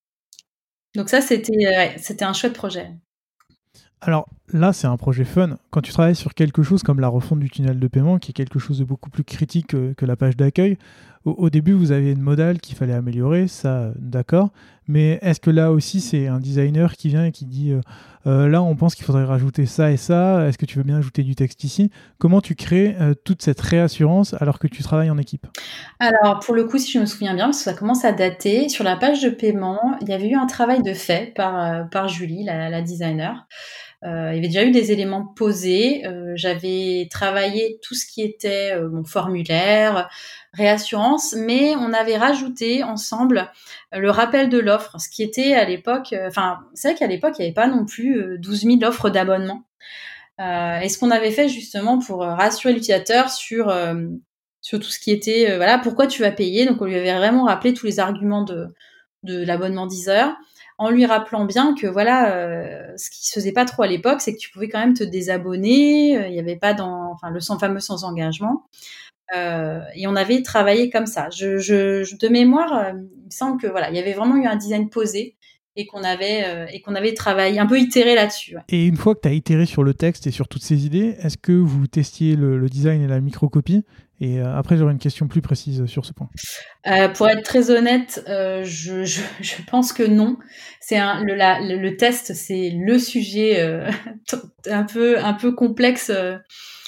Donc ça, c'était, ouais, c'était un chouette projet. Alors là, c'est un projet fun. Quand tu travailles sur quelque chose comme la refonte du tunnel de paiement, qui est quelque chose de beaucoup plus critique que, que la page d'accueil, au, au début, vous avez une modale qu'il fallait améliorer, ça, d'accord. Mais est-ce que là aussi, c'est un designer qui vient et qui dit euh, euh, là, on pense qu'il faudrait rajouter ça et ça, est-ce que tu veux bien ajouter du texte ici? Comment tu crées euh, toute cette réassurance alors que tu travailles en équipe? Alors, pour le coup, si je me souviens bien, parce que ça commence à dater, sur la page de paiement, il y avait eu un travail de fait par, euh, par Julie, la, la designer. Euh, il y avait déjà eu des éléments posés. Euh, j'avais travaillé tout ce qui était euh, mon formulaire, réassurance, mais on avait rajouté ensemble euh, le rappel de l'offre, ce qui était à l'époque, enfin, euh, c'est vrai qu'à l'époque, il n'y avait pas non plus euh, douze mille offres d'abonnement. Euh, et ce qu'on avait fait justement pour euh, rassurer l'utilisateur sur euh, sur tout ce qui était, euh, voilà, pourquoi tu vas payer. Donc, on lui avait vraiment rappelé tous les arguments de de l'abonnement Deezer, en lui rappelant bien que voilà, euh, ce qui se faisait pas trop à l'époque, c'est que tu pouvais quand même te désabonner. Il euh, y avait pas dans, enfin, le sans fameux sans engagement. Euh, et on avait travaillé comme ça. Je, je, je de mémoire, euh, il me semble que voilà, il y avait vraiment eu un design posé et qu'on avait euh, et qu'on avait travaillé, un peu itéré là-dessus. Ouais. Et une fois que tu as itéré sur le texte et sur toutes ces idées, est-ce que vous testiez le, le design et la microcopie? Et euh, après, j'aurais une question plus précise sur ce point. Euh, pour être très honnête, euh, je, je, je pense que non. C'est un, le, la, le, le test, c'est le sujet euh, un peu un peu complexe euh,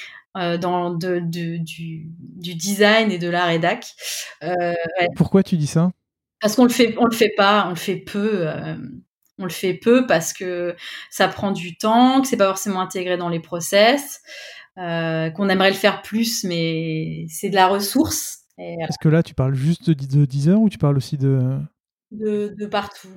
dans de, de, du, du design et de la rédac. Euh, ouais. Pourquoi tu dis ça? Parce qu'on le fait, on le fait pas, on le fait peu. Euh, on le fait peu parce que ça prend du temps, que c'est pas forcément intégré dans les process, euh, qu'on aimerait le faire plus, mais c'est de la ressource. Et, euh, Est-ce que là, tu parles juste de, de Deezer ou tu parles aussi de... De, de partout.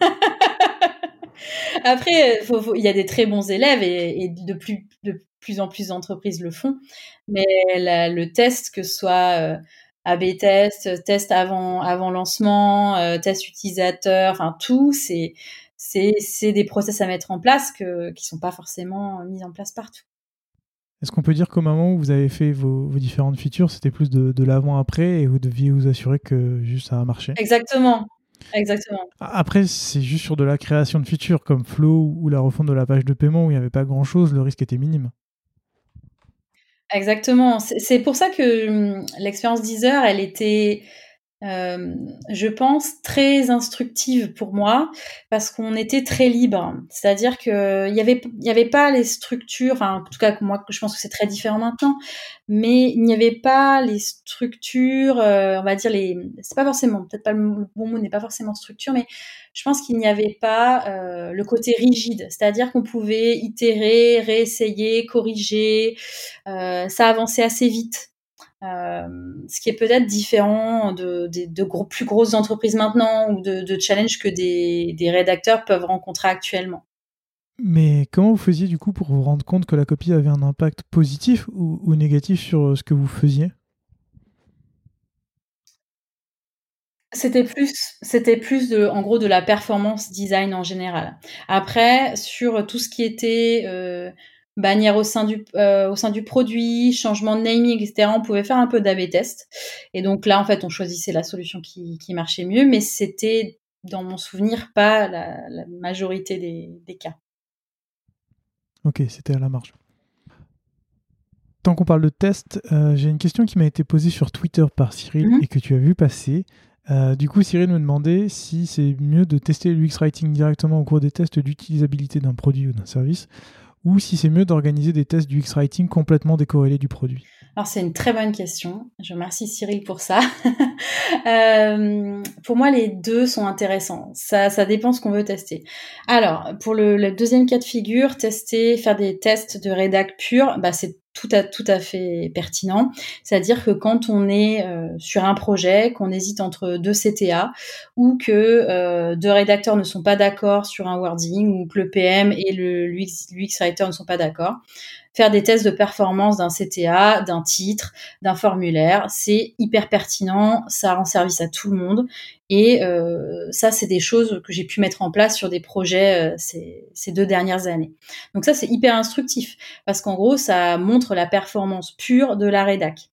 Après, faut, faut, il y a des très bons élèves et, et de, plus, de plus en plus d'entreprises le font. Mais la, le test, que ce soit euh, A B test, test avant, avant lancement, euh, test utilisateur, enfin tout, c'est, c'est, c'est des process à mettre en place que, qui sont pas forcément mis en place partout. Est-ce qu'on peut dire qu'au moment où vous avez fait vos, vos différentes features, c'était plus de, de l'avant-après et vous deviez vous assurer que juste ça a marché? Exactement. Exactement. Après, c'est juste sur de la création de features comme Flow ou la refonte de la page de paiement où il n'y avait pas grand-chose, le risque était minime. Exactement. C'est, c'est pour ça que hum, l'expérience Deezer, elle était... Euh, je pense très instructive pour moi parce qu'on était très libre, c'est-à-dire que il y avait il y avait pas les structures, enfin en tout cas moi je pense que c'est très différent maintenant, mais il n'y avait pas les structures, euh, on va dire les, c'est pas forcément, peut-être pas le bon mot n'est pas forcément structure, mais je pense qu'il n'y avait pas euh, le côté rigide, c'est-à-dire qu'on pouvait itérer, réessayer, corriger, euh, ça avançait assez vite. Euh, ce qui est peut-être différent de, de, de gros, plus grosses entreprises maintenant ou de, de challenges que des, des rédacteurs peuvent rencontrer actuellement. Mais comment vous faisiez du coup pour vous rendre compte que la copie avait un impact positif ou, ou négatif sur ce que vous faisiez ? C'était plus, c'était plus de, en gros, de la performance design en général. Après, sur tout ce qui était euh, bannière au sein du euh, au sein du produit, changement de naming, et cetera, on pouvait faire un peu d'A B test. Et donc là, en fait, on choisissait la solution qui, qui marchait mieux, mais c'était, dans mon souvenir, pas la, la majorité des, des cas. Ok, c'était à la marge. Tant qu'on parle de test, euh, j'ai une question qui m'a été posée sur Twitter par Cyril Mm-hmm. et que tu as vu passer. Euh, du coup, Cyril me demandait si c'est mieux de tester l'U X Writing directement au cours des tests d'utilisabilité d'un produit ou d'un service, ou si c'est mieux d'organiser des tests d'U X Writing complètement décorrélés du produit. Alors, c'est une très bonne question. Je remercie Cyril pour ça. euh, pour moi, les deux sont intéressants. Ça, ça dépend ce qu'on veut tester. Alors, pour le, le deuxième cas de figure, tester, faire des tests de rédac pur, bah, c'est tout à, tout à fait pertinent. C'est-à-dire que quand on est euh, sur un projet, qu'on hésite entre deux C T A, ou que euh, deux rédacteurs ne sont pas d'accord sur un wording, ou que le P M et le l'U X, l'U X Writer ne sont pas d'accord, faire des tests de performance d'un C T A, d'un titre, d'un formulaire, c'est hyper pertinent, ça rend service à tout le monde. Et euh, ça, c'est des choses que j'ai pu mettre en place sur des projets euh, ces, ces deux dernières années. Donc ça, c'est hyper instructif, parce qu'en gros, ça montre la performance pure de la rédac.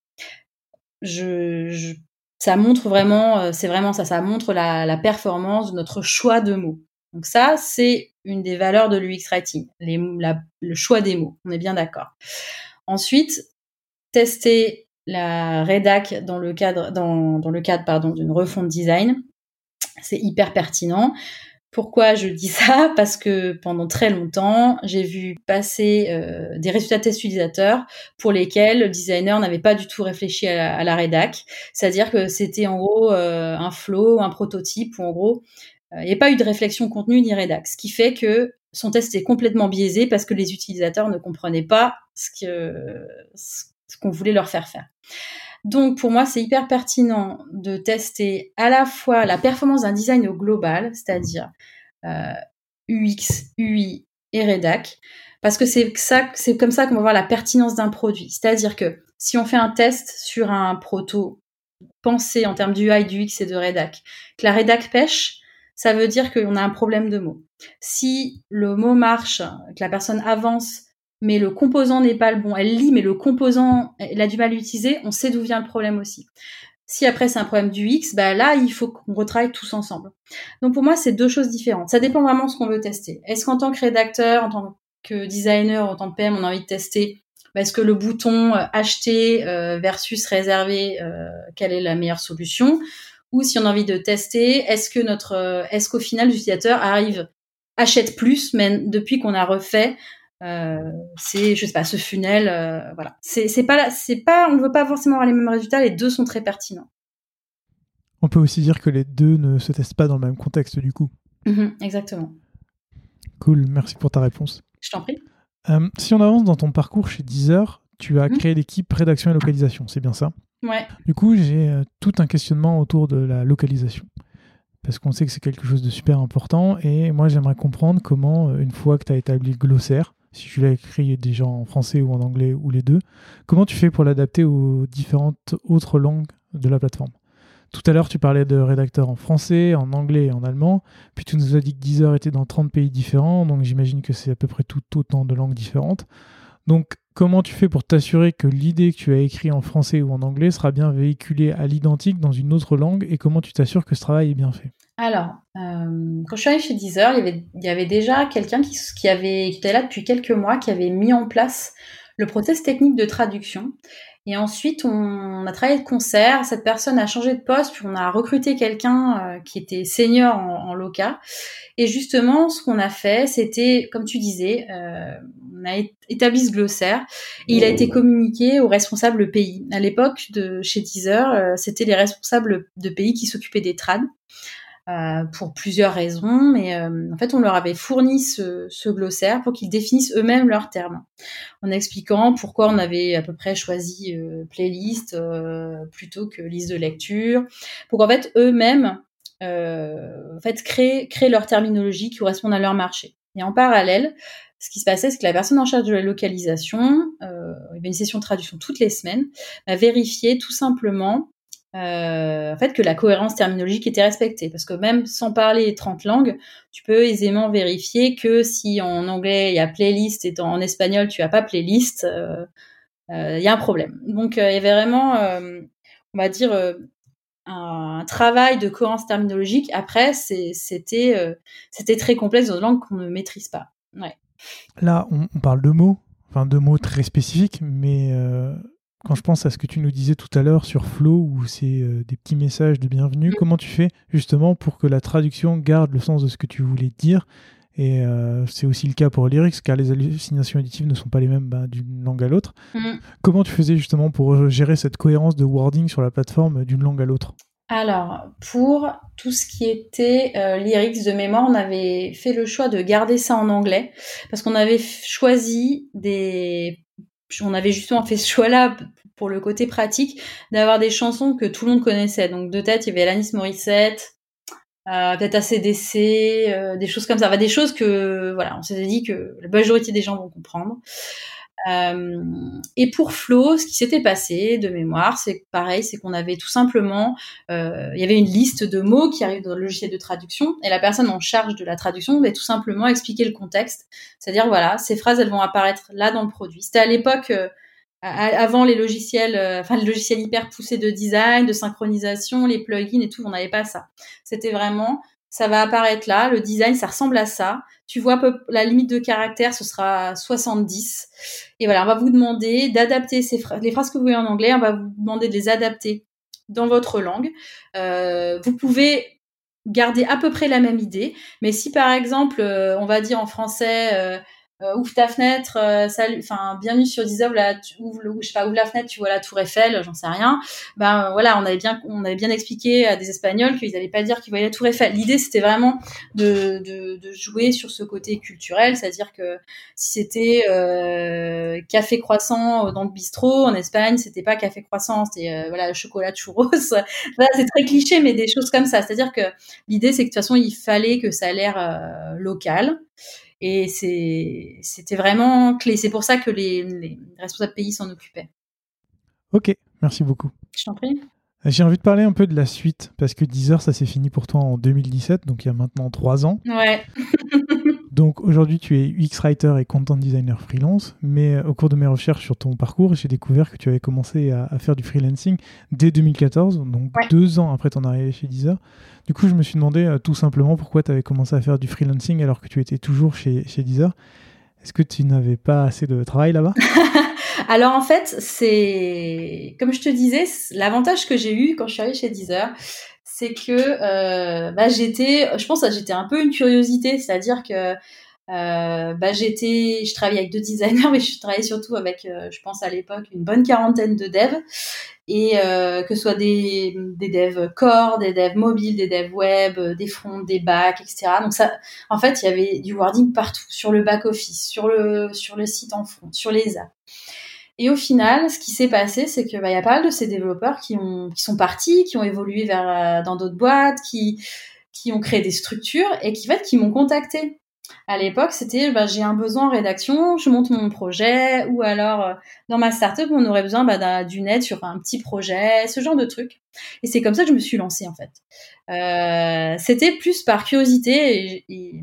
Je, je, ça montre vraiment, euh, c'est vraiment ça, ça montre la, la performance de notre choix de mots. Donc ça, c'est une des valeurs de l'U X Writing, les, la, le choix des mots, on est bien d'accord. Ensuite, tester la rédac dans le cadre, dans, dans le cadre pardon, d'une refonte design, c'est hyper pertinent. Pourquoi je dis ça ? Parce que pendant très longtemps, j'ai vu passer euh, des résultats de tests utilisateurs pour lesquels le designer n'avait pas du tout réfléchi à la, à la rédac. C'est-à-dire que c'était en gros euh, un flow, un prototype, où en gros, il euh, n'y a pas eu de réflexion contenu ni rédac. Ce qui fait que son test est complètement biaisé parce que les utilisateurs ne comprenaient pas ce, que, ce qu'on voulait leur faire faire. Donc, pour moi, c'est hyper pertinent de tester à la fois la performance d'un design au global, c'est-à-dire euh, U X, U I et rédac, parce que c'est, ça, c'est comme ça qu'on va voir la pertinence d'un produit. C'est-à-dire que si on fait un test sur un proto pensé en termes d'U I, d'U X et de rédac, que la rédac pêche, ça veut dire qu'on a un problème de mots. Si le mot marche, que la personne avance, mais le composant n'est pas le bon, elle lit, mais le composant, elle a du mal à l'utiliser, on sait d'où vient le problème aussi. Si après c'est un problème d'U X, bah là, il faut qu'on retravaille tous ensemble. Donc pour moi, c'est deux choses différentes. Ça dépend vraiment de ce qu'on veut tester. Est-ce qu'en tant que rédacteur, en tant que designer, en tant que P M, on a envie de tester bah, est-ce que le bouton euh, acheter euh, versus réserver, euh, quelle est la meilleure solution ? Ou si on a envie de tester, est-ce que notre, euh, est-ce qu'au final l'utilisateur arrive, achète plus, mais depuis qu'on a refait Euh, c'est je sais pas ce funnel euh, voilà c'est c'est pas c'est pas on veut pas forcément avoir les mêmes résultats, les deux sont très pertinents. On peut aussi dire que les deux ne se testent pas dans le même contexte du coup. Mmh, exactement. Cool, merci pour ta réponse. Je t'en prie. Euh, si on avance dans ton parcours chez Deezer, tu as Mmh. créé l'équipe rédaction et localisation, c'est bien ça ? Ouais. Du coup, j'ai euh, tout un questionnement autour de la localisation. Parce qu'on sait que c'est quelque chose de super important. Et moi, j'aimerais comprendre comment, une fois que tu as établi le glossaire, si tu l'as écrit déjà en français ou en anglais ou les deux, comment tu fais pour l'adapter aux différentes autres langues de la plateforme ? Tout à l'heure, tu parlais de rédacteurs en français, en anglais et en allemand. Puis tu nous as dit que Deezer était dans trente pays différents. Donc j'imagine que c'est à peu près tout autant de langues différentes. Donc, comment tu fais pour t'assurer que l'idée que tu as écrite en français ou en anglais sera bien véhiculée à l'identique dans une autre langue, et comment tu t'assures que ce travail est bien fait ? Alors, euh, quand je suis arrivée chez Deezer, il y avait, il y avait déjà quelqu'un qui, qui, avait, qui était là depuis quelques mois, qui avait mis en place le process technique de traduction. Et ensuite, on, on a travaillé de concert. Cette personne a changé de poste, puis on a recruté quelqu'un euh, qui était senior en, en loca. Et justement, ce qu'on a fait, c'était, comme tu disais, euh, on a établi ce glossaire et il a été communiqué aux responsables pays. À l'époque, de chez Deezer, euh, c'était les responsables de pays qui s'occupaient des trades. euh, pour plusieurs raisons, mais euh, en fait, on leur avait fourni ce, ce glossaire pour qu'ils définissent eux-mêmes leurs termes, en expliquant pourquoi on avait à peu près choisi euh, playlist euh, plutôt que liste de lecture, pour qu'en fait, eux-mêmes euh, en fait, créent, créent leur terminologie qui correspond à leur marché. Et en parallèle, ce qui se passait, c'est que la personne en charge de la localisation, euh, il y avait une session de traduction toutes les semaines, a vérifié tout simplement euh, en fait, que la cohérence terminologique était respectée. Parce que même sans parler trente langues, tu peux aisément vérifier que si en anglais il y a playlist et en espagnol tu n'as pas playlist, il euh, euh, y a un problème. Donc euh, il y avait vraiment, euh, on va dire, euh, un, un travail de cohérence terminologique. Après, c'est, c'était, euh, c'était très complexe dans une langue qu'on ne maîtrise pas. Ouais. Là, on, on parle de mots, enfin de mots très spécifiques, mais euh, quand je pense à ce que tu nous disais tout à l'heure sur Flow, où c'est euh, des petits messages de bienvenue, mmh. comment tu fais justement pour que la traduction garde le sens de ce que tu voulais dire? Et euh, c'est aussi le cas pour Lyrics, car les hallucinations auditives ne sont pas les mêmes bah, d'une langue à l'autre. Mmh. Comment tu faisais justement pour gérer cette cohérence de wording sur la plateforme d'une langue à l'autre? Alors, pour tout ce qui était euh, lyrics de mémoire, on avait fait le choix de garder ça en anglais, parce qu'on avait choisi des... On avait justement fait ce choix-là pour le côté pratique, d'avoir des chansons que tout le monde connaissait. Donc, de tête, il y avait Alanis Morissette, euh, peut-être A C D C, euh, des choses comme ça. Enfin, des choses que, voilà, on s'était dit que la majorité des gens vont comprendre. Euh, et pour Flow, ce qui s'était passé de mémoire, c'est pareil, c'est qu'on avait tout simplement, euh, il y avait une liste de mots qui arrivent dans le logiciel de traduction, et la personne en charge de la traduction devait tout simplement expliquer le contexte, c'est-à-dire voilà, ces phrases elles vont apparaître là dans le produit. C'était à l'époque, euh, avant les logiciels, euh, enfin les logiciels hyper poussés de design, de synchronisation, les plugins et tout, on n'avait pas ça. C'était vraiment, ça va apparaître là, le design, ça ressemble à ça. Tu vois, la limite de caractères, ce sera soixante-dix. Et voilà, on va vous demander d'adapter ces phrases, les phrases que vous voyez en anglais, on va vous demander de les adapter dans votre langue. Euh, vous pouvez garder à peu près la même idée, mais si par exemple, euh, on va dire en français, euh, euh, ouvre ta fenêtre, euh, salut, enfin, bienvenue sur Deezer, là, tu ouvre le, je sais pas, ouvre la fenêtre, tu vois la Tour Eiffel, j'en sais rien. Ben, euh, voilà, on avait bien, on avait bien expliqué à des Espagnols qu'ils allaient pas dire qu'ils voyaient la Tour Eiffel. L'idée, c'était vraiment de, de, de jouer sur ce côté culturel, c'est-à-dire que si c'était, euh, café croissant dans le bistrot, en Espagne, c'était pas café croissant, c'était, euh, voilà, chocolat churros. Voilà, c'est très cliché, mais des choses comme ça. C'est-à-dire que l'idée, c'est que de toute façon, il fallait que ça ait l'air, euh, local. Et c'est, c'était vraiment clé. C'est pour ça que les, les responsables pays s'en occupaient. Ok, merci beaucoup. Je t'en prie. J'ai envie de parler un peu de la suite, parce que Deezer, ça s'est fini pour toi en deux mille dix-sept, donc il y a maintenant trois ans. Ouais. Donc aujourd'hui, tu es U X Writer et Content Designer freelance, mais au cours de mes recherches sur ton parcours, j'ai découvert que tu avais commencé à, à faire du freelancing dès deux mille quatorze, donc ouais. deux ans après ton arrivée chez Deezer. Du coup, je me suis demandé euh, tout simplement pourquoi tu avais commencé à faire du freelancing alors que tu étais toujours chez, chez Deezer. Est-ce que tu n'avais pas assez de travail là-bas? Alors en fait, c'est comme je te disais, l'avantage que j'ai eu quand je suis arrivée chez Deezer, c'est que euh, bah, j'étais, je pense que j'étais un peu une curiosité, c'est-à-dire que euh, bah, j'étais, je travaillais avec deux designers, mais je travaillais surtout avec, euh, je pense à l'époque, une bonne quarantaine de devs, et euh, que ce soit des, des devs core, des devs mobiles, des devs web, des fronts, des backs, et cetera. Donc ça, en fait, il y avait du wording partout, sur le back office, sur le sur le site en front, sur les apps. Et au final, ce qui s'est passé, c'est que bah, y a pas mal de ces développeurs qui ont qui sont partis, qui ont évolué vers euh, dans d'autres boîtes, qui qui ont créé des structures et qui en fait qui m'ont contacté. À l'époque, c'était bah, j'ai un besoin en rédaction, je monte mon projet, ou alors euh, dans ma startup, on aurait besoin bah, d'une aide sur un petit projet, ce genre de truc. Et c'est comme ça que je me suis lancée en fait. Euh, c'était plus par curiosité et, et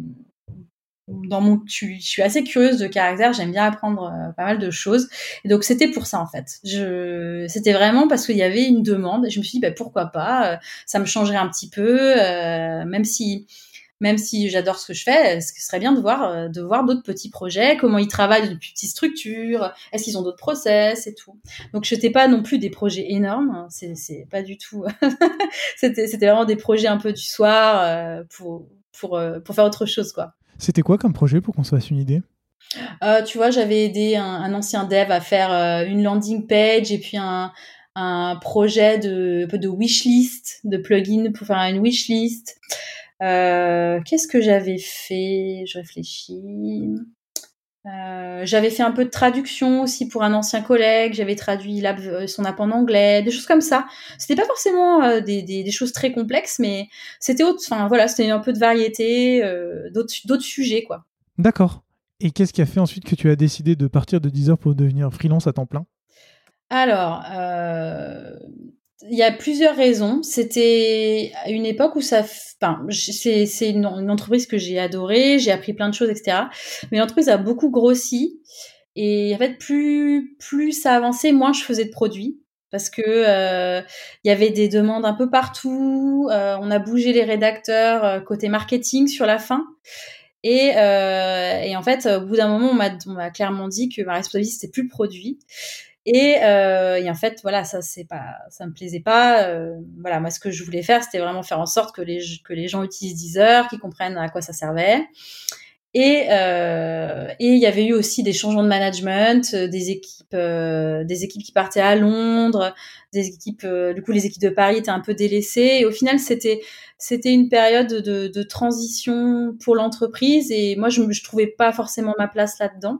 dans mon, je, je suis assez curieuse de caractère, j'aime bien apprendre euh, pas mal de choses. Et donc c'était pour ça en fait. Je, c'était vraiment parce qu'il y avait une demande. Et je me suis dit bah, pourquoi pas, euh, ça me changerait un petit peu, euh, même si. Même si j'adore ce que je fais, ce serait bien de voir, de voir d'autres petits projets, comment ils travaillent dans de petites structures, est-ce qu'ils ont d'autres process et tout. Donc, je n'étais pas non plus des projets énormes, c'est, c'est pas du tout. c'était, c'était vraiment des projets un peu du soir euh, pour, pour, euh, pour faire autre chose, quoi. C'était quoi comme projet pour qu'on se fasse une idée? euh, Tu vois, j'avais aidé un, un ancien dev à faire euh, une landing page et puis un. un projet de, un peu de wishlist, de plugin pour faire une wishlist. Euh, qu'est-ce que j'avais fait? Je réfléchis. Euh, j'avais fait un peu de traduction aussi pour un ancien collègue. J'avais traduit l'app, son app en anglais, des choses comme ça. C'était pas forcément euh, des, des, des choses très complexes, mais c'était autre. Enfin voilà, c'était un peu de variété, euh, d'autres, d'autres sujets quoi. D'accord. Et qu'est-ce qui a fait ensuite que tu as décidé de partir de Deezer pour devenir freelance à temps plein? Alors, euh, il y a plusieurs raisons. C'était à une époque où ça, enfin, c'est, c'est une, une entreprise que j'ai adorée, j'ai appris plein de choses, et cetera. Mais l'entreprise a beaucoup grossi et en fait, plus plus ça avançait, moins je faisais de produits parce que euh, il y avait des demandes un peu partout. Euh, on a bougé les rédacteurs euh, côté marketing sur la fin. Et, euh, et en fait, au bout d'un moment, on m'a, on m'a clairement dit que ma responsabilité c'était plus le produit. Et, euh, et en fait, voilà, ça c'est pas, ça me plaisait pas. Euh, voilà, moi ce que je voulais faire, c'était vraiment faire en sorte que les que les gens utilisent Deezer, qu'ils comprennent à quoi ça servait. Et euh, et il y avait eu aussi des changements de management, euh, des équipes, euh, des équipes qui partaient à Londres, des équipes, euh, du coup les équipes de Paris étaient un peu délaissées. Et au final, c'était c'était une période de, de transition pour l'entreprise. Et moi, je je trouvais pas forcément ma place là-dedans.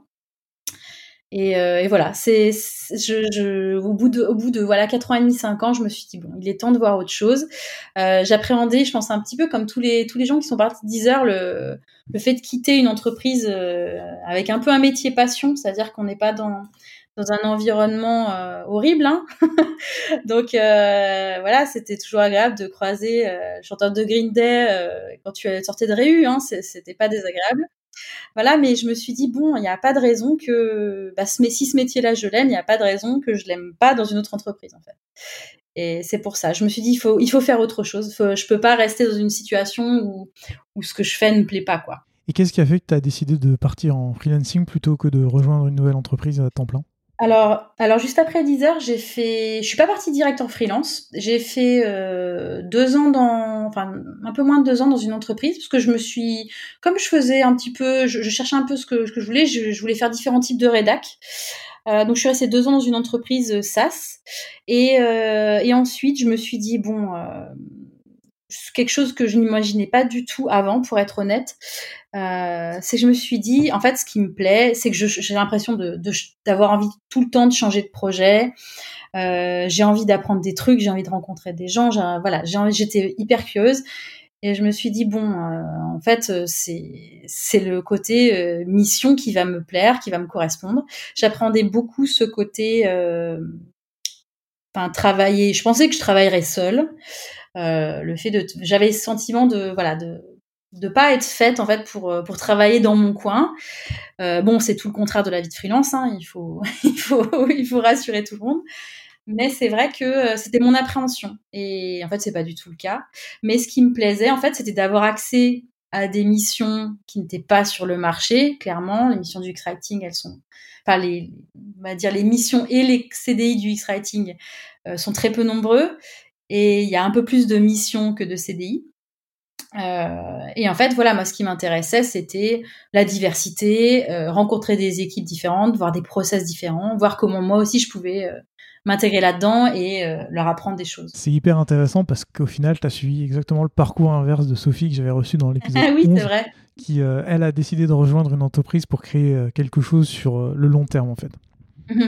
Et, euh, et voilà, c'est, c'est je, je, au bout de, au bout de voilà quatre ans et demi, cinq ans, je me suis dit bon, il est temps de voir autre chose. Euh, j'appréhendais, je pense un petit peu comme tous les tous les gens qui sont partis de Deezer, le le fait de quitter une entreprise euh, avec un peu un métier passion, c'est-à-dire qu'on n'est pas dans dans un environnement euh, horrible, hein. Donc euh, voilà, c'était toujours agréable de croiser euh, le chanteur de Green Day euh, quand tu sortais de Réu, hein, c'était pas désagréable. Voilà, mais je me suis dit, bon, il n'y a pas de raison que, bah, ce, si ce métier-là, je l'aime, il n'y a pas de raison que je l'aime pas dans une autre entreprise, en fait. Et c'est pour ça. Je me suis dit, il faut, il faut faire autre chose. Faut, je peux pas rester dans une situation où, où ce que je fais ne me plaît pas, quoi. Et qu'est-ce qui a fait que tu as décidé de partir en freelancing plutôt que de rejoindre une nouvelle entreprise à temps plein? Alors, alors juste après Deezer, j'ai fait, je suis pas partie direct en freelance. J'ai fait euh, deux ans dans, enfin un peu moins de deux ans dans une entreprise parce que je me suis, comme je faisais un petit peu, je, je cherchais un peu ce que, ce que je voulais. Je, je voulais faire différents types de rédac. Euh, donc je suis restée deux ans dans une entreprise euh, SaaS et euh, et ensuite je me suis dit bon. Euh, quelque chose que je n'imaginais pas du tout avant, pour être honnête. Euh, c'est que je me suis dit, en fait, ce qui me plaît, c'est que je, j'ai l'impression de, de, d'avoir envie tout le temps de changer de projet. Euh, j'ai envie d'apprendre des trucs, j'ai envie de rencontrer des gens. J'ai, voilà, j'ai envie, j'étais hyper curieuse. Et je me suis dit, bon, euh, en fait, c'est, c'est le côté euh, mission qui va me plaire, qui va me correspondre. J'appréhendais beaucoup ce côté... Euh, enfin, travailler... Je pensais que je travaillerais seule. Euh, le fait de, j'avais le sentiment de, voilà, de, de pas être faite en fait pour pour travailler dans mon coin. Euh, bon, c'est tout le contraire de la vie de freelance, hein, il faut il faut il faut rassurer tout le monde. Mais c'est vrai que c'était mon appréhension et en fait c'est pas du tout le cas. Mais ce qui me plaisait en fait, c'était d'avoir accès à des missions qui n'étaient pas sur le marché. Clairement, les missions du X-Writing, elles sont, enfin les, on va dire les missions et les C D I du X-Writing euh, sont très peu nombreux. Et il y a un peu plus de missions que de C D I. Euh, et en fait, voilà, moi, ce qui m'intéressait, c'était la diversité, euh, rencontrer des équipes différentes, voir des process différents, voir comment moi aussi je pouvais euh, m'intégrer là-dedans et euh, leur apprendre des choses. C'est hyper intéressant parce qu'au final, tu as suivi exactement le parcours inverse de Sophie que j'avais reçu dans l'épisode Ah oui, onze, c'est vrai. qui, euh, elle, a décidé de rejoindre une entreprise pour créer euh, quelque chose sur euh, le long terme, en fait. Mm-hmm.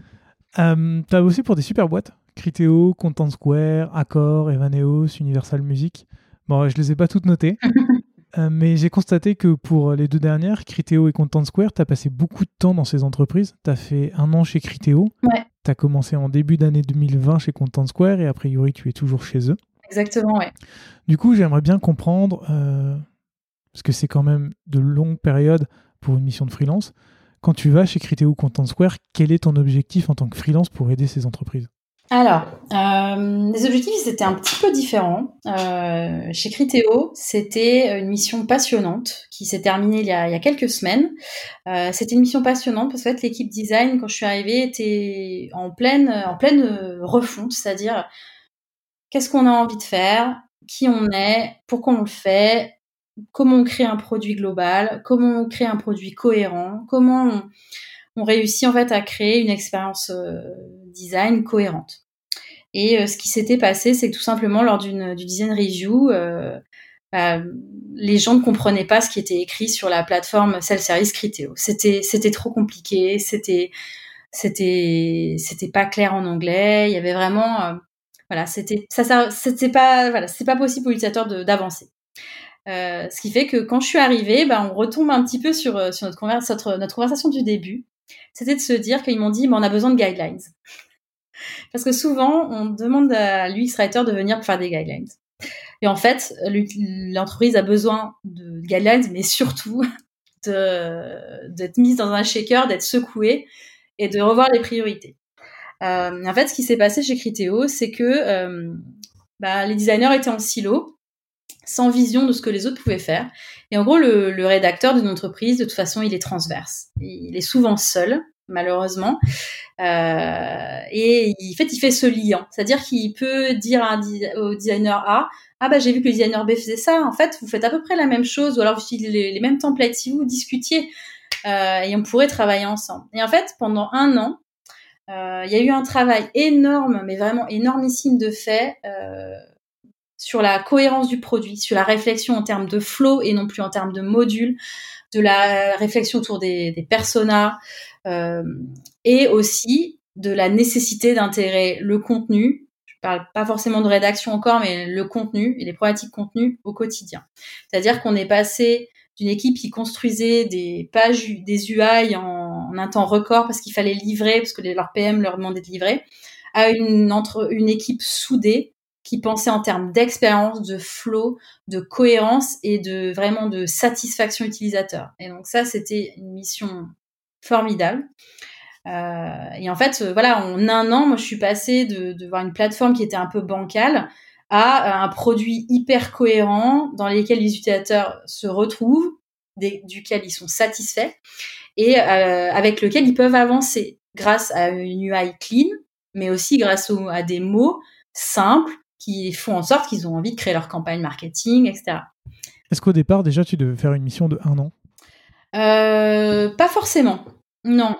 Euh, tu as bossé pour des super boîtes, Criteo, Content Square, Accor, Evaneos, Universal Music. Bon, je les ai pas toutes notées, euh, mais j'ai constaté que pour les deux dernières, Criteo et Content Square, tu as passé beaucoup de temps dans ces entreprises. Tu as fait un an chez Criteo, Ouais. tu as commencé en début d'année deux mille vingt chez Content Square et a priori, tu es toujours chez eux. Exactement, ouais. Du coup, j'aimerais bien comprendre, euh, parce que c'est quand même de longues périodes pour une mission de freelance, quand tu vas chez Criteo ou Content Square, quel est ton objectif en tant que freelance pour aider ces entreprises ? Alors, euh, les objectifs, c'était un petit peu différent. Euh, chez Criteo, c'était une mission passionnante qui s'est terminée il y a, il y a quelques semaines. Euh, c'était une mission passionnante parce que en fait, l'équipe design, quand je suis arrivée, était en pleine, en pleine refonte, c'est-à-dire qu'est-ce qu'on a envie de faire, qui on est, pourquoi on le fait, comment on crée un produit global, comment on crée un produit cohérent, comment on, on réussit en fait à créer une expérience euh, design cohérente. Et euh, ce qui s'était passé, c'est que tout simplement lors d'une du design review, euh, bah, les gens ne comprenaient pas ce qui était écrit sur la plateforme self-service Criteo. C'était c'était trop compliqué, c'était c'était c'était pas clair en anglais. Il y avait vraiment euh, voilà, c'était ça, ça c'était pas voilà, c'est pas possible pour l'utilisateur de, d'avancer. Euh, ce qui fait que quand je suis arrivée, bah, on retombe un petit peu sur sur notre, conver- notre, notre conversation du début. C'était de se dire qu'ils m'ont dit, bah, on a besoin de guidelines. Parce que souvent, on demande à l'U X Writer de venir pour faire des guidelines. Et en fait, l'entreprise a besoin de guidelines, mais surtout de, d'être mise dans un shaker, d'être secouée et de revoir les priorités. Euh, en fait, ce qui s'est passé chez Criteo, c'est que euh, bah, les designers étaient en silo, sans vision de ce que les autres pouvaient faire. Et en gros, le, le rédacteur d'une entreprise, de toute façon, il est transverse. Il est souvent seul, malheureusement. Euh, et il, en fait, il fait ce liant. C'est-à-dire qu'il peut dire à un, au designer A, ah bah j'ai vu que le designer B faisait ça. En fait, vous faites à peu près la même chose, ou alors vous utilisez les, les mêmes templates. Si vous discutiez, euh, et on pourrait travailler ensemble. Et en fait, pendant un an, euh, il y a eu un travail énorme, mais vraiment énormissime de fait euh, sur la cohérence du produit, sur la réflexion en termes de flow et non plus en termes de modules, de la réflexion autour des, des personas, euh, et aussi de la nécessité d'intégrer le contenu. Je parle pas forcément de rédaction encore, mais le contenu et les problématiques contenu au quotidien. C'est-à-dire qu'on est passé d'une équipe qui construisait des pages, des U I en, en un temps record parce qu'il fallait livrer, parce que leur P M leur demandait de livrer, à une, entre, une équipe soudée qui pensait en termes d'expérience, de flow, de cohérence et de vraiment de satisfaction utilisateur. Et donc ça, c'était une mission formidable. Euh, et en fait, euh, voilà, en un an, moi, je suis passée de, de voir une plateforme qui était un peu bancale à un produit hyper cohérent dans lequel les utilisateurs se retrouvent, des, duquel ils sont satisfaits et euh, avec lequel ils peuvent avancer grâce à une U I clean, mais aussi grâce au, à des mots simples qui font en sorte qu'ils ont envie de créer leur campagne marketing, et cetera. Est-ce qu'au départ, déjà, tu devais faire une mission de un an ? euh, Pas forcément. Non.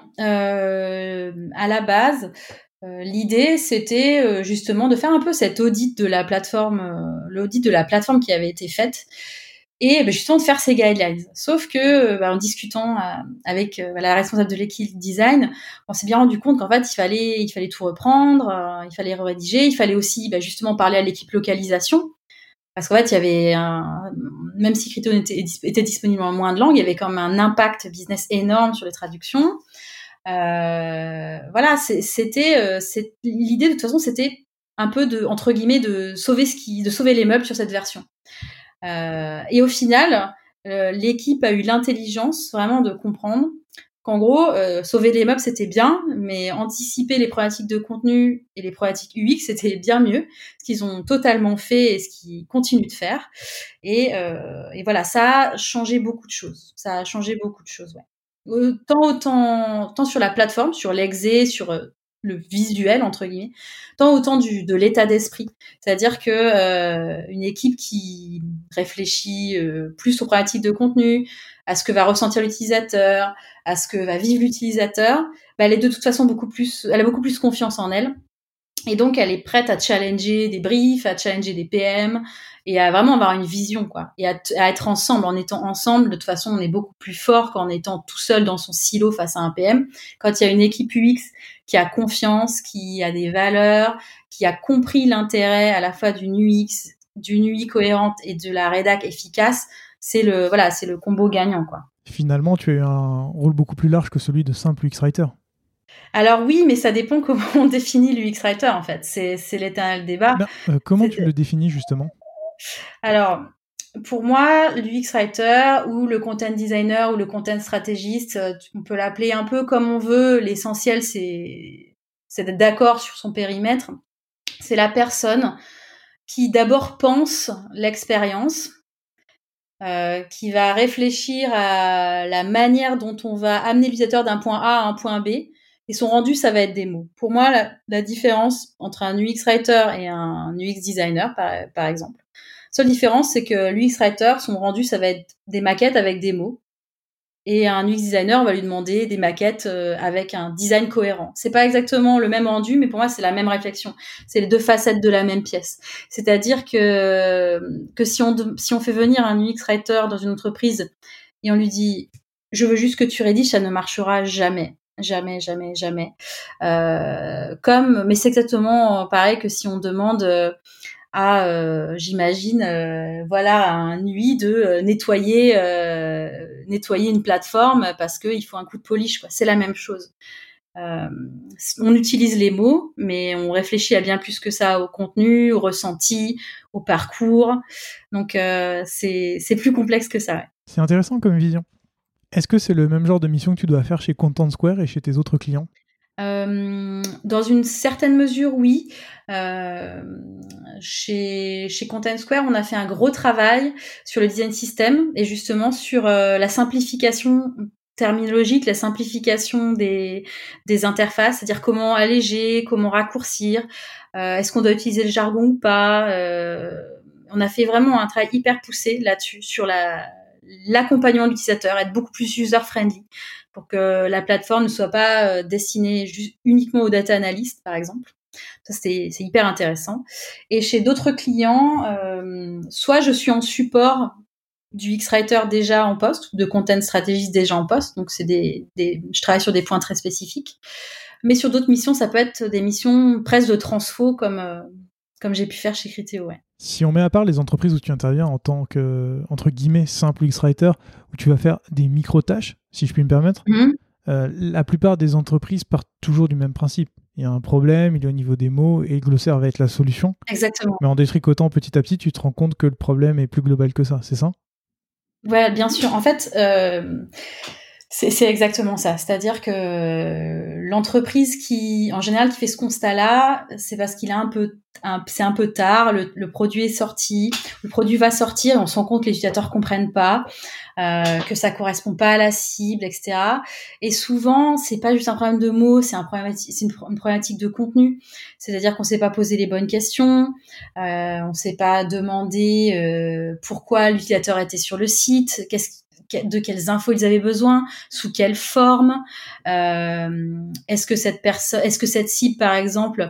Euh, à la base, euh, l'idée, c'était euh, justement de faire un peu cet audit de la plateforme, euh, l'audit de la plateforme qui avait été faite, et ben, justement de faire ces guidelines. Sauf que ben, en discutant euh, avec euh, la responsable de l'équipe design, on s'est bien rendu compte qu'en fait il fallait il fallait tout reprendre, euh, il fallait rédiger, il fallait aussi ben, justement parler à l'équipe localisation, parce qu'en fait il y avait un, même si Criteo était, était disponible en moins de langues, il y avait quand même un impact business énorme sur les traductions. Euh, voilà, c'est, c'était euh, c'est, l'idée de toute façon c'était un peu de entre guillemets de sauver ce qui de sauver les meubles sur cette version. Euh, et au final, euh, l'équipe a eu l'intelligence vraiment de comprendre qu'en gros, euh, sauver les meubles, c'était bien, mais anticiper les problématiques de contenu et les problématiques U X, c'était bien mieux, ce qu'ils ont totalement fait et ce qu'ils continuent de faire. Et, euh, et voilà, ça a changé beaucoup de choses. Ça a changé beaucoup de choses, ouais. Tant, autant, tant sur la plateforme, sur l'exé, sur euh, le visuel entre guillemets, tant autant du de l'état d'esprit. C'est-à-dire que euh, une équipe qui réfléchit euh, plus aux pratiques de contenu, à ce que va ressentir l'utilisateur, à ce que va vivre l'utilisateur, bah, elle est de toute façon beaucoup plus, elle a beaucoup plus confiance en elle. Et donc, elle est prête à challenger des briefs, à challenger des P M et à vraiment avoir une vision, quoi. Et à, t- à être ensemble. En étant ensemble, de toute façon, on est beaucoup plus fort qu'en étant tout seul dans son silo face à un P M. Quand il y a une équipe U X qui a confiance, qui a des valeurs, qui a compris l'intérêt à la fois d'une U X, d'une U I cohérente et de la rédac efficace, c'est le, voilà, c'est le combo gagnant, quoi. Finalement, tu as eu un rôle beaucoup plus large que celui de simple U X Writer. Alors oui, mais ça dépend comment on définit l'U X Writer, en fait. C'est, c'est l'éternel débat. Ben, euh, comment C'est... tu le définis, justement ? Alors, pour moi, l'U X Writer ou le content designer ou le content stratégiste, on peut l'appeler un peu comme on veut. L'essentiel, c'est, c'est d'être d'accord sur son périmètre. C'est la personne qui d'abord pense l'expérience, euh, qui va réfléchir à la manière dont on va amener l'utilisateur d'un point A à un point B. Et son rendu, ça va être des mots. Pour moi, la, la différence entre un U X Writer et un U X Designer, par, par exemple, seule différence, c'est que l'U X Writer, son rendu, ça va être des maquettes avec des mots. Et un U X designer va lui demander des maquettes euh, avec un design cohérent. C'est pas exactement le même rendu, mais pour moi, c'est la même réflexion. C'est les deux facettes de la même pièce. C'est-à-dire que, que si on, si on fait venir un U X writer dans une entreprise et on lui dit « je veux juste que tu rédiges », ça ne marchera jamais. Jamais, jamais, jamais. Euh, comme, mais c'est exactement pareil que si on demande... Euh, à, euh, j'imagine, euh, voilà, un U I de euh, nettoyer, euh, nettoyer une plateforme parce qu'il faut un coup de polish, quoi. C'est la même chose. Euh, on utilise les mots, mais on réfléchit à bien plus que ça au contenu, au ressenti, au parcours. Donc, euh, c'est, c'est plus complexe que ça. Ouais. C'est intéressant comme vision. Est-ce que c'est le même genre de mission que tu dois faire chez Content Square et chez tes autres clients ? Euh, dans une certaine mesure, oui. Euh, chez, chez Content Square, on a fait un gros travail sur le design system et justement sur euh, la simplification terminologique, la simplification des, des interfaces, c'est-à-dire comment alléger, comment raccourcir, euh, est-ce qu'on doit utiliser le jargon ou pas. Euh, on a fait vraiment un travail hyper poussé là-dessus, sur la, l'accompagnement de l'utilisateur, être beaucoup plus user-friendly, pour que la plateforme ne soit pas euh, destinée juste, uniquement aux data analystes, par exemple. Ça, c'est, c'est hyper intéressant. Et chez d'autres clients, euh, soit je suis en support du X-Writer déjà en poste, ou de Content Strategist déjà en poste, donc c'est des, des, je travaille sur des points très spécifiques. Mais sur d'autres missions, ça peut être des missions presque de transfo, comme, euh, comme j'ai pu faire chez Criteo, ouais. Si on met à part les entreprises où tu interviens en tant que, entre guillemets, simple X-Writer, où tu vas faire des micro-tâches, si je puis me permettre, Mm-hmm. euh, la plupart des entreprises partent toujours du même principe. Il y a un problème, il est au niveau des mots, et le glossaire va être la solution. Exactement. Mais en détricotant petit à petit, tu te rends compte que le problème est plus global que ça, c'est ça ? Ouais, bien sûr. En fait, euh, c'est, c'est exactement ça. C'est-à-dire que l'entreprise qui, en général, qui fait ce constat-là, c'est parce qu'il a un peu, un, c'est un peu tard. Le, le produit est sorti, le produit va sortir. On se rend compte que les utilisateurs comprennent pas, euh, que ça correspond pas à la cible, et cetera. Et souvent, c'est pas juste un problème de mots, c'est un problème, c'est une, une problématique de contenu. C'est-à-dire qu'on sait pas poser les bonnes questions, euh, on sait pas demander euh, pourquoi l'utilisateur était sur le site, qu'est-ce de quelles infos ils avaient besoin, sous quelle forme, euh, est-ce que cette personne, est-ce que cette cible par exemple,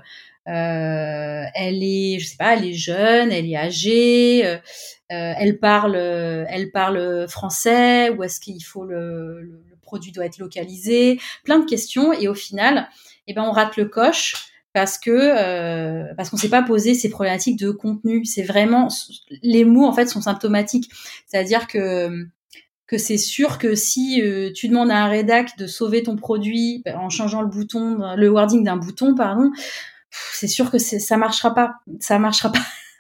euh, elle est, je sais pas, elle est jeune, elle est âgée, euh, elle parle, elle parle français, ou est-ce qu'il faut le, le, le produit doit être localisé, plein de questions, et au final, eh ben on rate le coche. Parce que euh, parce qu'on s'est pas posé ces problématiques de contenu. C'est vraiment, les mots en fait sont symptomatiques. C'est-à-dire que que c'est sûr que si euh, tu demandes à un rédac de sauver ton produit en changeant le bouton, le wording d'un bouton, pardon, c'est sûr que c'est, ça marchera pas. Ça marchera pas.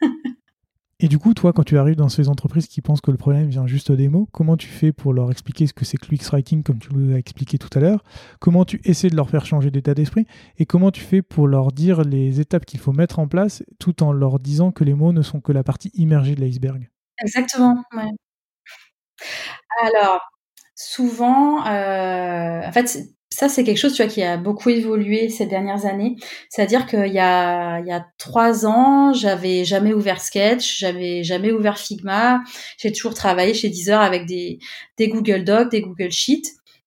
Et du coup, toi, quand tu arrives dans ces entreprises qui pensent que le problème vient juste des mots, comment tu fais pour leur expliquer ce que c'est que l'U X Writing, comme tu l'as expliqué tout à l'heure ? Comment tu essaies de leur faire changer d'état d'esprit ? Et comment tu fais pour leur dire les étapes qu'il faut mettre en place, tout en leur disant que les mots ne sont que la partie immergée de l'iceberg ? Exactement, ouais. Alors, souvent, euh, en fait, ça, c'est quelque chose, tu vois, qui a beaucoup évolué ces dernières années. C'est-à-dire qu'il y a, il y a trois ans, j'avais jamais ouvert Sketch, j'avais jamais ouvert Figma. J'ai toujours travaillé chez Deezer avec des, des Google Docs, des Google Sheets.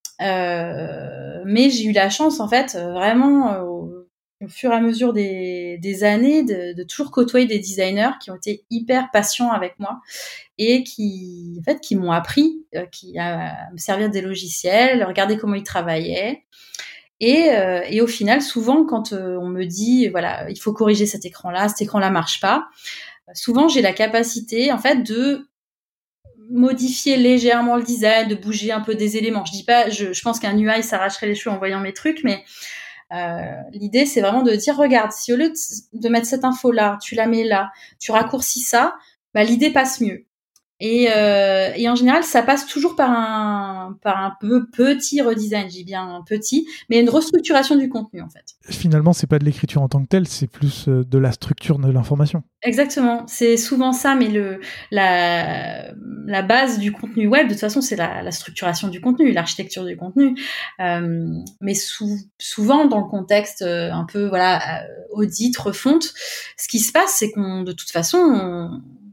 Euh, mais j'ai eu la chance, en fait, vraiment, euh, au, au fur et à mesure des, des années, de, de toujours côtoyer des designers qui ont été hyper patients avec moi et qui, en fait, qui m'ont appris, euh, qui à me servir des logiciels, regarder comment ils travaillaient. Et, euh, et au final, souvent, quand euh, on me dit, voilà, il faut corriger cet écran-là, cet écran-là marche pas, souvent j'ai la capacité, en fait, de modifier légèrement le design, de bouger un peu des éléments. Je dis pas, je, je pense qu'un U I s'arracherait les cheveux en voyant mes trucs, mais euh, l'idée, c'est vraiment de dire, regarde, si au lieu de, de mettre cette info-là, tu la mets là, tu raccourcis ça, bah, l'idée passe mieux. Et, euh, et en général, ça passe toujours par un, par un peu petit redesign, j'ai bien un petit, mais une restructuration du contenu, en fait. Finalement, c'est pas de l'écriture en tant que telle, c'est plus de la structure de l'information. Exactement, c'est souvent ça, mais le, la, la base du contenu web, de toute façon, c'est la, la structuration du contenu, l'architecture du contenu. Euh, mais sou, souvent, dans le contexte euh, un peu, voilà, euh, audit, refonte, ce qui se passe, c'est qu'on, de toute façon, on,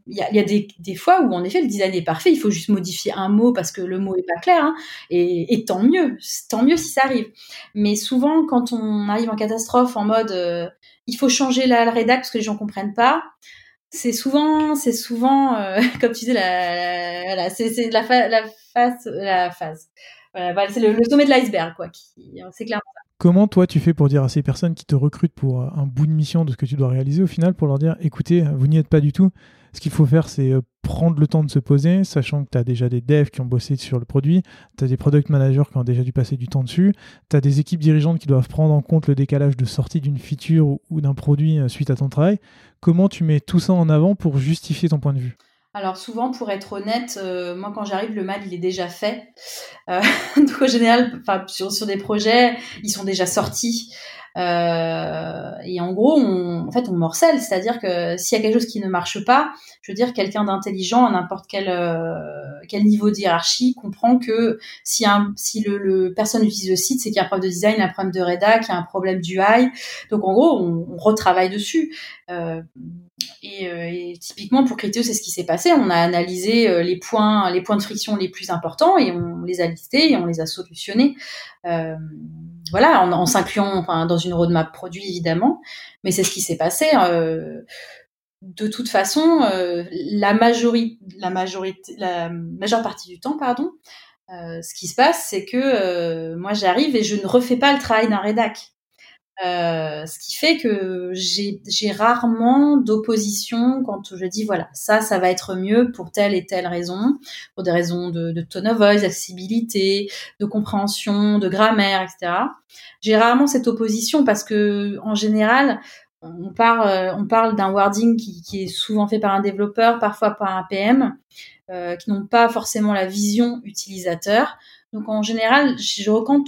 il y a, y a des, des fois où en effet le design est parfait, il faut juste modifier un mot parce que le mot est pas clair, hein, et, et tant mieux, tant mieux si ça arrive. Mais souvent quand on arrive en catastrophe en mode euh, il faut changer la, la rédac parce que les gens comprennent pas, c'est souvent, c'est souvent, euh, comme tu disais, la, la, la, c'est, c'est la, fa, la face, la phase. Voilà, voilà, c'est le, le sommet de l'iceberg, quoi. Qui, c'est clairement ça. Comment toi tu fais pour dire à ces personnes qui te recrutent pour un bout de mission de ce que tu dois réaliser au final, pour leur dire écoutez, vous n'y êtes pas du tout, ce qu'il faut faire c'est prendre le temps de se poser, sachant que tu as déjà des devs qui ont bossé sur le produit, tu as des product managers qui ont déjà dû passer du temps dessus, tu as des équipes dirigeantes qui doivent prendre en compte le décalage de sortie d'une feature ou, ou d'un produit suite à ton travail. Comment tu mets tout ça en avant pour justifier ton point de vue ? Alors souvent, pour être honnête, euh, moi quand j'arrive, le mal il est déjà fait. Euh, donc au général, enfin sur sur des projets, ils sont déjà sortis. Euh, et en gros, on, en fait, on morcelle, c'est-à-dire que s'il y a quelque chose qui ne marche pas, je veux dire, quelqu'un d'intelligent à n'importe quel euh, quel niveau de hiérarchie comprend que si un si le, le personne utilise le site, c'est qu'il y a un problème de design, un problème de rédac, il y a un problème d'U I. Donc en gros, on, on retravaille dessus. Euh, Et, euh, et typiquement pour Criteo, c'est ce qui s'est passé. On a analysé euh, les points, les points de friction les plus importants et on les a listés et on les a solutionnés. Euh, voilà, en, en s'incluant enfin, dans une roadmap produit évidemment, mais c'est ce qui s'est passé. Euh, de toute façon, euh, la majorité, la majorité, la majeure partie du temps, pardon, euh, ce qui se passe, c'est que euh, moi j'arrive et je ne refais pas le travail d'un rédac. Euh, ce qui fait que j'ai, j'ai rarement d'opposition quand je dis voilà, ça, ça va être mieux pour telle et telle raison, pour des raisons de, de tone of voice, d'accessibilité, de compréhension, de grammaire, et cetera. J'ai rarement cette opposition parce que en général, on parle, on parle d'un wording qui, qui est souvent fait par un développeur, parfois par un P M, euh, qui n'ont pas forcément la vision utilisateur. Donc en général, je recompte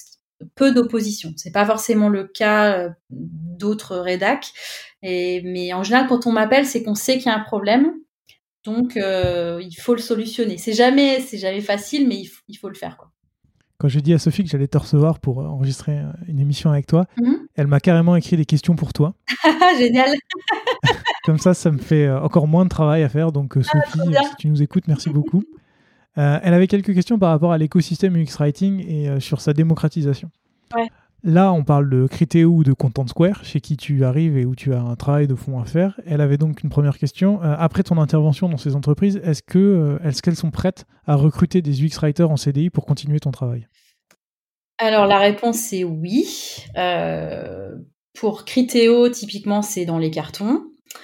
peu d'opposition. C'est pas forcément le cas euh, d'autres rédacs. Et, mais en général, quand on m'appelle, c'est qu'on sait qu'il y a un problème. Donc, euh, il faut le solutionner. C'est jamais, c'est jamais facile, mais il, f- il faut le faire, quoi. Quand j'ai dit à Sophie que j'allais te recevoir pour enregistrer une émission avec toi, Mm-hmm. elle m'a carrément écrit des questions pour toi. Génial. Comme ça, ça me fait encore moins de travail à faire. Donc, Sophie, ah, si tu nous écoutes, merci beaucoup. Euh, elle avait quelques questions par rapport à l'écosystème U X Writing et euh, sur sa démocratisation. Ouais. Là, on parle de Criteo ou de Content Square, chez qui tu arrives et où tu as un travail de fond à faire. Elle avait donc une première question. Euh, après ton intervention dans ces entreprises, est-ce, que, euh, est-ce qu'elles sont prêtes à recruter des U X Writers en C D I pour continuer ton travail ? Alors, la réponse est oui. Euh, pour Criteo, typiquement, c'est dans les cartons.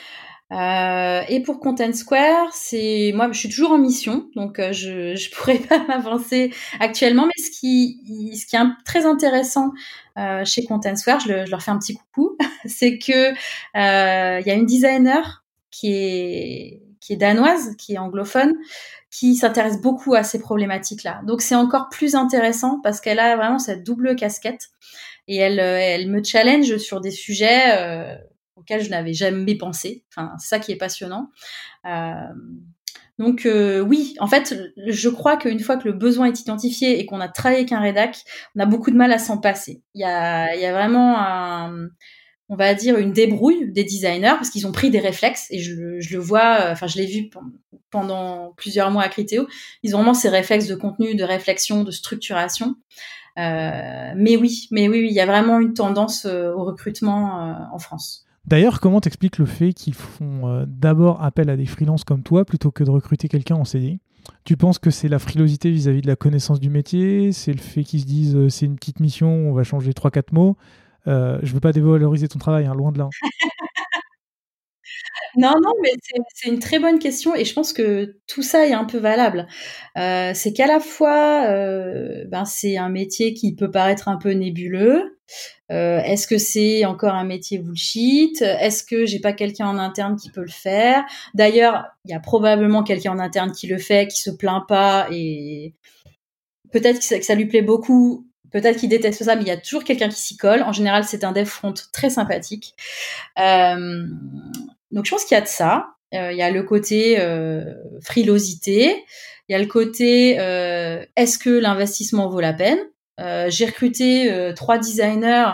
Euh, et pour Content Square, c'est moi, je suis toujours en mission, donc euh, je je pourrais pas m'avancer actuellement. Mais ce qui ce qui est un, très intéressant euh, chez Content Square, je, le, je leur fais un petit coucou, c'est que euh, il y a une designer qui est qui est danoise, qui est anglophone, qui s'intéresse beaucoup à ces problématiques-là. Donc c'est encore plus intéressant parce qu'elle a vraiment cette double casquette et elle elle me challenge sur des sujets euh, auquel je n'avais jamais pensé. Enfin, c'est ça qui est passionnant. Euh, donc euh, oui, en fait, je crois qu'une fois que le besoin est identifié et qu'on a travaillé avec un rédac, on a beaucoup de mal à s'en passer. Il y a, il y a vraiment un, on va dire une débrouille des designers parce qu'ils ont pris des réflexes et je, je le vois, enfin je l'ai vu pendant plusieurs mois à Criteo. Ils ont vraiment ces réflexes de contenu, de réflexion, de structuration. Euh, mais oui, mais oui, oui, il y a vraiment une tendance euh, au recrutement euh, en France. D'ailleurs, comment t'expliques le fait qu'ils font euh, d'abord appel à des freelances comme toi plutôt que de recruter quelqu'un en C D I ? Tu penses que c'est la frilosité vis-à-vis de la connaissance du métier ? C'est le fait qu'ils se disent euh, c'est une petite mission, on va changer trois quatre mots. euh, Je ne veux pas dévaloriser ton travail, hein, loin de là. Non, non, mais c'est, c'est une très bonne question et je pense que tout ça est un peu valable. Euh, c'est qu'à la fois, euh, ben c'est un métier qui peut paraître un peu nébuleux. Euh, est-ce que c'est encore un métier bullshit ? Est-ce que j'ai pas quelqu'un en interne qui peut le faire ? D'ailleurs, il y a probablement quelqu'un en interne qui le fait, qui se plaint pas et peut-être que ça, que ça lui plaît beaucoup. Peut-être qu'il déteste ça, mais il y a toujours quelqu'un qui s'y colle. En général, c'est un dev front très sympathique. Euh, donc, je pense qu'il y a de ça. Euh, il y a le côté euh, frilosité. Il y a le côté euh, est-ce que l'investissement vaut la peine ? euh, J'ai recruté euh, trois designers.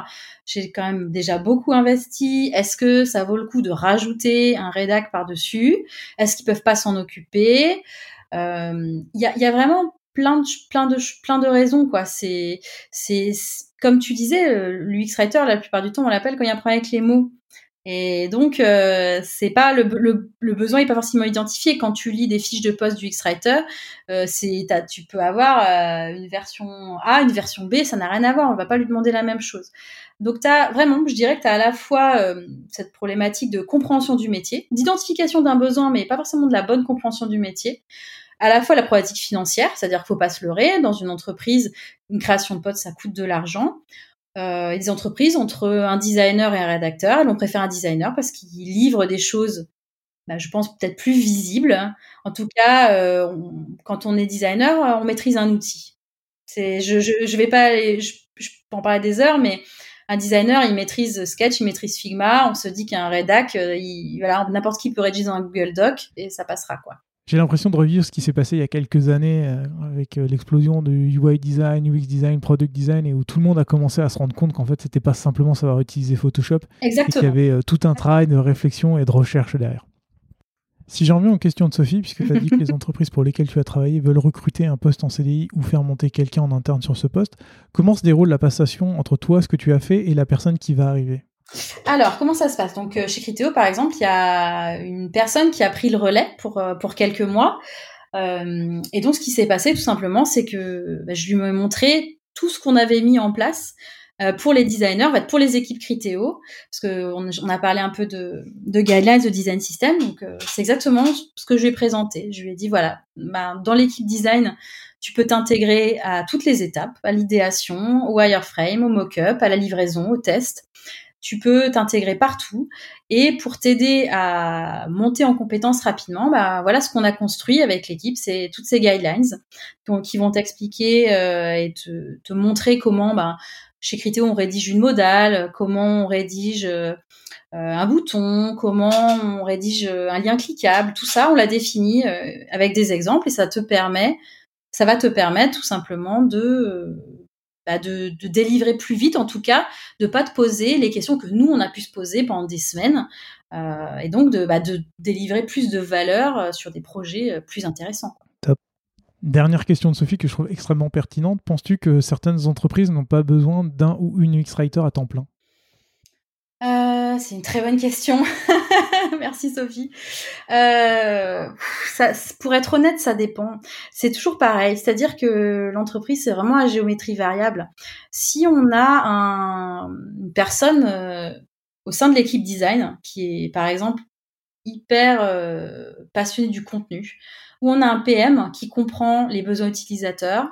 j'ai quand même déjà beaucoup investi. Est-ce que ça vaut le coup de rajouter un rédac par-dessus? Est-ce qu'ils peuvent pas s'en occuper? Il euh, y, a, y a vraiment plein de, plein de, plein de raisons, quoi. C'est, c'est, c'est comme tu disais, l'U X Writer, la plupart du temps, on l'appelle quand il y a un problème avec les mots. Et donc, euh, c'est pas le, le, le besoin est pas forcément identifié. Quand tu lis des fiches de poste du X-Writer, euh, c'est, t'as, tu peux avoir euh, une version A, une version B, ça n'a rien à voir. On va pas lui demander la même chose. Donc, t'as vraiment, je dirais que t'as à la fois euh, cette problématique de compréhension du métier, d'identification d'un besoin, mais pas forcément de la bonne compréhension du métier. À la fois la problématique financière, c'est-à-dire qu'il faut pas se leurrer. Dans une entreprise, une création de poste, ça coûte de l'argent. Euh, des entreprises, entre un designer et un rédacteur, elles vont préférer un designer parce qu'il livre des choses, bah, je pense, peut-être plus visibles. En tout cas, euh, on, quand on est designer, on maîtrise un outil. C'est, je, je, je vais pas aller, je, je peux en parler des heures, mais un designer, il maîtrise Sketch, il maîtrise Figma. On se dit qu'un rédac, il, voilà, n'importe qui peut rédiger dans un Google Doc et ça passera, quoi. J'ai l'impression de revivre ce qui s'est passé il y a quelques années euh, avec euh, l'explosion du U I design, U X design, product design, et où tout le monde a commencé à se rendre compte qu'en fait, c'était pas simplement savoir utiliser Photoshop, Exactement. et qu'il y avait euh, tout un travail de réflexion et de recherche derrière. Si j'en reviens aux questions de Sophie, puisque tu as dit que les entreprises pour lesquelles tu as travaillé veulent recruter un poste en C D I ou faire monter quelqu'un en interne sur ce poste, comment se déroule la passation entre toi, ce que tu as fait, et la personne qui va arriver ? Alors, comment ça se passe? Donc, euh, chez Criteo, par exemple, il y a une personne qui a pris le relais pour euh, pour quelques mois. Euh, et donc, ce qui s'est passé, tout simplement, c'est que bah, je lui ai montré tout ce qu'on avait mis en place euh, pour les designers, en fait, pour les équipes Criteo, parce que on, on a parlé un peu de, de guidelines de design system. Donc, euh, c'est exactement ce que je lui ai présenté. Je lui ai dit, voilà, bah, dans l'équipe design, tu peux t'intégrer à toutes les étapes, à l'idéation, au wireframe, au mock-up, à la livraison, au test. Tu peux t'intégrer partout et pour t'aider à monter en compétences rapidement, bah voilà ce qu'on a construit avec l'équipe, c'est toutes ces guidelines donc qui vont t'expliquer euh, et te, te montrer comment bah chez Criteo on rédige une modale, comment on rédige euh, un bouton, comment on rédige un lien cliquable, tout ça on l'a défini euh, avec des exemples et ça te permet, ça va te permettre tout simplement de euh, Bah de, de délivrer plus vite, en tout cas, de pas te poser les questions que nous, on a pu se poser pendant des semaines, euh, et donc de, bah, de délivrer plus de valeur sur des projets plus intéressants. Top. Dernière question de Sophie que je trouve extrêmement pertinente. Penses-tu que certaines entreprises n'ont pas besoin d'un ou une U X Writer à temps plein ? Euh, c'est une très bonne question. Merci Sophie. Euh, ça, pour être honnête, ça dépend. C'est toujours pareil, c'est-à-dire que l'entreprise c'est vraiment à géométrie variable. Si on a un, une personne euh, au sein de l'équipe design qui est par exemple hyper euh, passionnée du contenu, ou on a un P M qui comprend les besoins utilisateurs.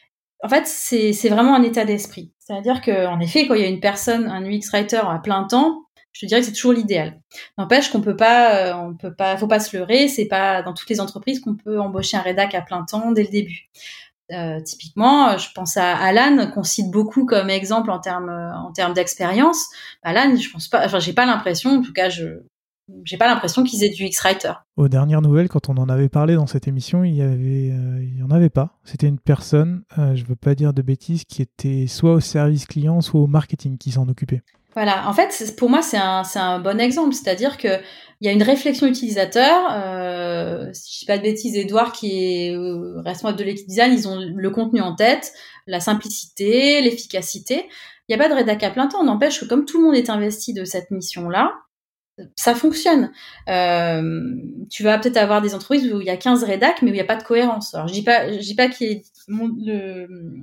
En fait, c'est, c'est vraiment un état d'esprit. C'est-à-dire qu'en effet, quand il y a une personne, un U X Writer à plein temps, je te dirais que c'est toujours l'idéal. N'empêche qu'on peut pas, on peut pas, faut pas se leurrer. C'est pas dans toutes les entreprises qu'on peut embaucher un rédac à plein temps dès le début. Euh, typiquement, je pense à Alan qu'on cite beaucoup comme exemple en termes, en termes d'expérience. Alan, je pense pas, enfin, j'ai pas l'impression, en tout cas, je, j'ai pas l'impression qu'ils aient du U X Writer. Aux dernières nouvelles, quand on en avait parlé dans cette émission, il y avait, euh, il y en avait pas. C'était une personne, euh, je veux pas dire de bêtises, qui était soit au service client, soit au marketing qui s'en occupait. Voilà. En fait, pour moi, c'est un, c'est un bon exemple. C'est-à-dire que il y a une réflexion utilisateur. Euh, si je dis pas de bêtises, Edouard, qui est euh, responsable de l'équipe design, ils ont le contenu en tête, la simplicité, l'efficacité. Il n'y a pas de rédac à plein temps. N'empêche que comme tout le monde est investi de cette mission-là, ça fonctionne. Euh, tu vas peut-être avoir des entreprises où il y a quinze rédacs, mais où il n'y a pas de cohérence. Alors, je dis pas, je dis pas qu'il y ait le,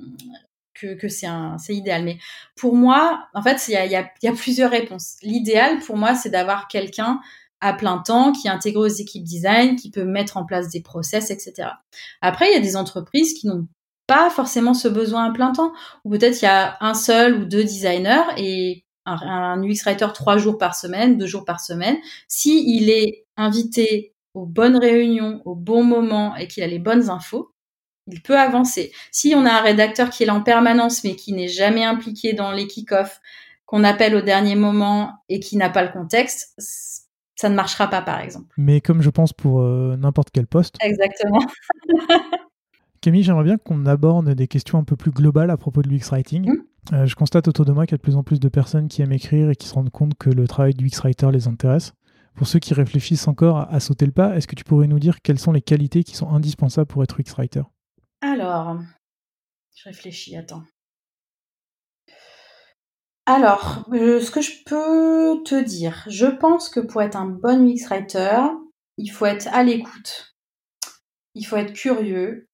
que, que c'est un, c'est idéal. Mais pour moi, en fait, il y a, il y a, il y a plusieurs réponses. L'idéal, pour moi, c'est d'avoir quelqu'un à plein temps qui est intégré aux équipes design, qui peut mettre en place des process, et cetera. Après, il y a des entreprises qui n'ont pas forcément ce besoin à plein temps, ou peut-être il y a un seul ou deux designers et un, un U X Writer trois jours par semaine, deux jours par semaine. Si il est invité aux bonnes réunions, au bon moment et qu'il a les bonnes infos, il peut avancer. Si on a un rédacteur qui est là en permanence mais qui n'est jamais impliqué dans les kick-offs, qu'on appelle au dernier moment et qui n'a pas le contexte, ça ne marchera pas, par exemple. Mais comme je pense pour euh, n'importe quel poste. Exactement. Camille, j'aimerais bien qu'on aborde des questions un peu plus globales à propos de l'U X Writing. Mmh. Euh, je constate autour de moi qu'il y a de plus en plus de personnes qui aiment écrire et qui se rendent compte que le travail du U X Writer les intéresse. Pour ceux qui réfléchissent encore à, à sauter le pas, est-ce que tu pourrais nous dire quelles sont les qualités qui sont indispensables pour être U X Writer ? Alors, je réfléchis, attends. Alors, euh, ce que je peux te dire, je pense que pour être un bon U X Writer, il faut être à l'écoute, il faut être curieux,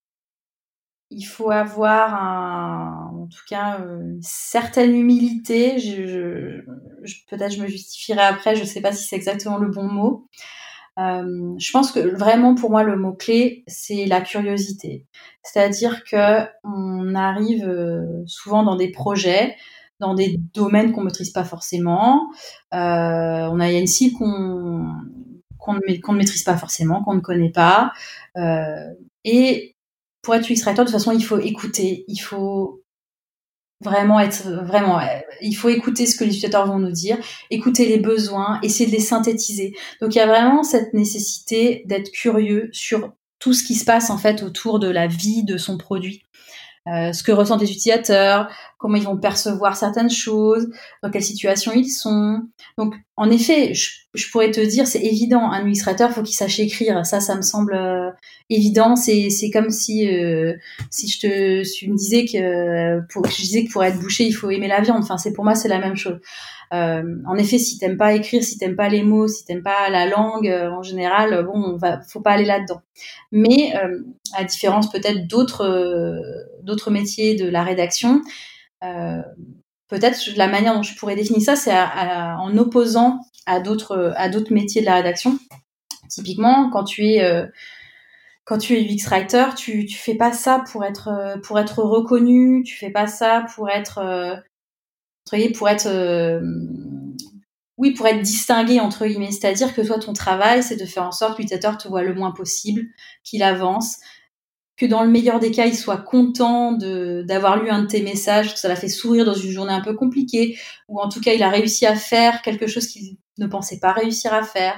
il faut avoir un, en tout cas euh, une certaine humilité. Je, je, je- peut-être je me justifierai après, je sais pas si c'est exactement le bon mot. Euh, je pense que vraiment pour moi le mot clé c'est la curiosité. C'est-à-dire que on arrive euh, souvent dans des projets, dans des domaines qu'on maîtrise pas forcément. Euh, on a il y a une cible qu'on qu'on ne, ma- qu'on ne maîtrise pas forcément, qu'on ne connaît pas. Euh, et pour être U X Writer, de toute façon, il faut écouter, il faut vraiment être vraiment euh, il faut écouter ce que les utilisateurs vont nous dire, écouter les besoins, essayer de les synthétiser. Donc il y a vraiment cette nécessité d'être curieux sur tout ce qui se passe en fait autour de la vie de son produit. Euh, ce que ressentent les utilisateurs, comment ils vont percevoir certaines choses, dans quelle situation ils sont. Donc, en effet, je, je pourrais te dire, c'est évident, un illustrateur, faut qu'il sache écrire. Ça, ça me semble euh, évident. C'est, c'est comme si, euh, si je te, si tu me disais que, pour, je disais que pour être boucher, il faut aimer la viande. Enfin, c'est pour moi, c'est la même chose. Euh, en effet, si t'aimes pas écrire, si t'aimes pas les mots, si t'aimes pas la langue, euh, en général, bon, on va, faut pas aller là-dedans. Mais euh, à différence peut-être d'autres euh, d'autres métiers de la rédaction, euh, peut-être la manière dont je pourrais définir ça, c'est à, à, en opposant à d'autres à d'autres métiers de la rédaction. Typiquement, quand tu es euh, quand tu es U X writer, tu tu fais pas ça pour être pour être reconnu, tu fais pas ça pour être euh, pour être euh, oui, pour être distingué entre guillemets, c'est-à-dire que toi ton travail c'est de faire en sorte que l'utilisateur te voit le moins possible, qu'il avance, que dans le meilleur des cas, il soit content de d'avoir lu un de tes messages, que ça l'a fait sourire dans une journée un peu compliquée, ou en tout cas, il a réussi à faire quelque chose qu'il ne pensait pas réussir à faire.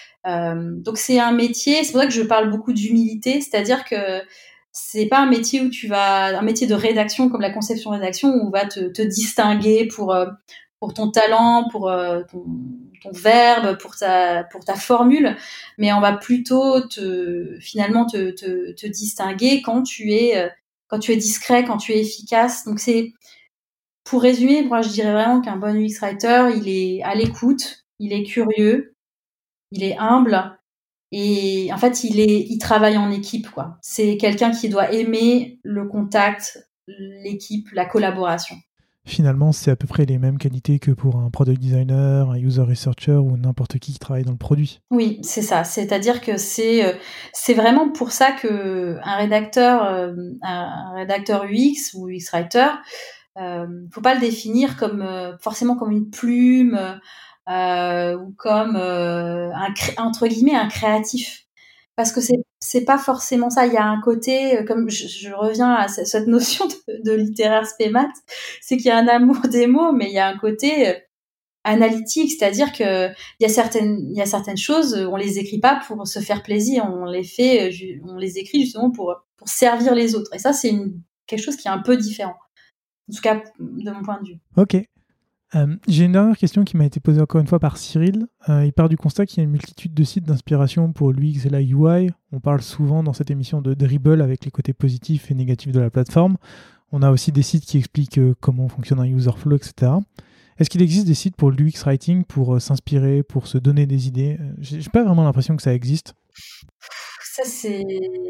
Euh, donc c'est un métier, c'est pour ça que je parle beaucoup d'humilité, c'est-à-dire que c'est pas un métier où tu vas, un métier de rédaction comme la conception rédaction où on va te, te distinguer pour euh, pour ton talent, pour euh, ton, ton verbe, pour ta pour ta formule, mais on va plutôt te finalement te te, te distinguer quand tu es euh, quand tu es discret, quand tu es efficace. Donc c'est pour résumer, moi je dirais vraiment qu'un bon U X writer, il est à l'écoute, il est curieux, il est humble et en fait, il est, il travaille en équipe, quoi. C'est quelqu'un qui doit aimer le contact, l'équipe, la collaboration. Finalement, c'est à peu près les mêmes qualités que pour un product designer, un user researcher ou n'importe qui qui travaille dans le produit. Oui, c'est ça. C'est-à-dire que c'est, euh, c'est vraiment pour ça que un rédacteur, euh, un rédacteur U X ou U X writer, euh, faut pas le définir comme euh, forcément comme une plume euh, ou comme euh, un cré- entre guillemets un créatif. Parce que c'est c'est pas forcément ça. Il y a un côté, euh, comme je, je reviens à ce- cette notion de, de littéraire spémat, c'est qu'il y a un amour des mots, mais il y a un côté euh, analytique, c'est-à-dire que il y a certaines il y a certaines choses, euh, on les écrit pas pour se faire plaisir, on les fait, euh, ju- on les écrit justement pour pour servir les autres. Et ça, c'est une, quelque chose qui est un peu différent, en tout cas de mon point de vue. Ok. Euh, j'ai une dernière question qui m'a été posée encore une fois par Cyril. Euh, il part du constat qu'il y a une multitude de sites d'inspiration pour l'U X et la U I. On parle souvent dans cette émission de dribble avec les côtés positifs et négatifs de la plateforme. On a aussi des sites qui expliquent euh, comment fonctionne un user flow, et cetera. Est-ce qu'il existe des sites pour l'U X writing, pour euh, s'inspirer, pour se donner des idées ? Euh, J'ai j'ai pas vraiment l'impression que ça existe. Ça, c'est...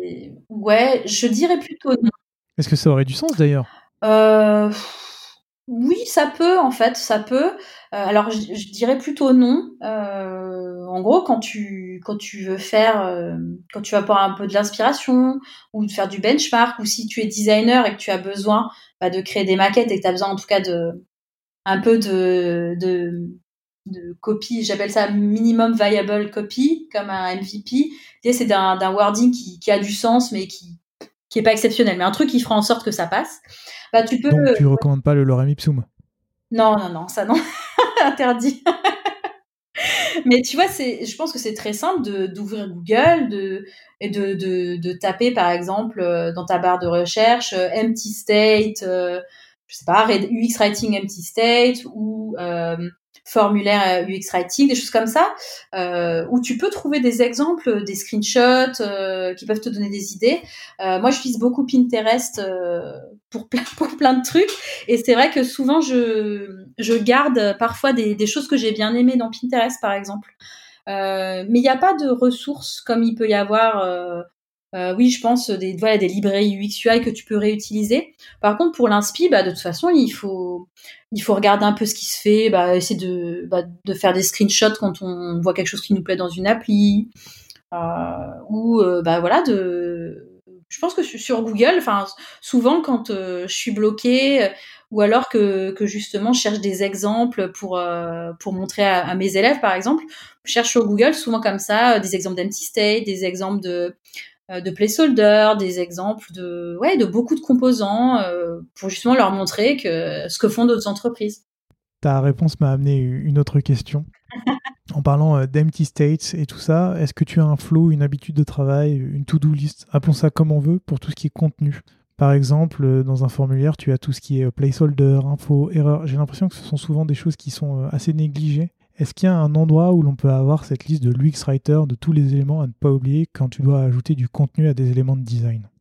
Ouais, je dirais plutôt non. Est-ce que ça aurait du sens d'ailleurs ? Euh, oui, ça peut, en fait, ça peut. Euh, alors, je, je dirais plutôt non. Euh, en gros, quand tu, quand tu veux faire, euh, quand tu vas avoir un peu de l'inspiration, ou de faire du benchmark, ou si tu es designer et que tu as besoin bah, de créer des maquettes et que tu as besoin en tout cas de un peu de, de, de copie, j'appelle ça minimum viable copy, comme un M V P. L'idée, c'est d'un, d'un wording qui, qui a du sens, mais qui qui est pas exceptionnel, mais un truc qui fera en sorte que ça passe. Bah, tu peux. Donc tu recommandes pas le lorem ipsum ? Non, non, non, ça non, interdit. Mais tu vois, c'est, je pense que c'est très simple de d'ouvrir Google, de et de, de de taper par exemple euh, dans ta barre de recherche euh, empty state, euh, je sais pas, U X Writing Empty State ou euh, formulaire U X Writing, des choses comme ça, euh, où tu peux trouver des exemples, des screenshots euh, qui peuvent te donner des idées. Euh, moi, j'utilise beaucoup Pinterest euh, pour, plein, pour plein de trucs, et c'est vrai que souvent, je, je garde parfois des, des choses que j'ai bien aimées dans Pinterest, par exemple. Euh, mais il n'y a pas de ressources comme il peut y avoir... Euh, Euh, oui, je pense des voilà des librairies U X U I que tu peux réutiliser. Par contre, pour l'inspi, bah de toute façon, il faut il faut regarder un peu ce qui se fait, bah essayer de bah, de faire des screenshots quand on voit quelque chose qui nous plaît dans une appli, euh, ou euh, bah voilà de. Je pense que sur Google, enfin souvent quand euh, je suis bloquée, euh, ou alors que que justement je cherche des exemples pour euh, pour montrer à, à mes élèves, par exemple, je cherche sur Google souvent comme ça euh, des exemples d'empty state, des exemples de de placeholder, des exemples de ouais de beaucoup de composants euh, pour justement leur montrer que ce que font d'autres entreprises. Ta réponse m'a amené une autre question. En parlant euh, d'empty states et tout ça, est-ce que tu as un flow, une habitude de travail, une to-do list, appelons ça comme on veut, pour tout ce qui est contenu? Par exemple, euh, dans un formulaire, tu as tout ce qui est placeholder, info, erreur. J'ai l'impression que ce sont souvent des choses qui sont euh, assez négligées. Est-ce qu'il y a un endroit où l'on peut avoir cette liste de l'U X Writer, de tous les éléments à ne pas oublier quand tu dois ajouter du contenu à des éléments de design?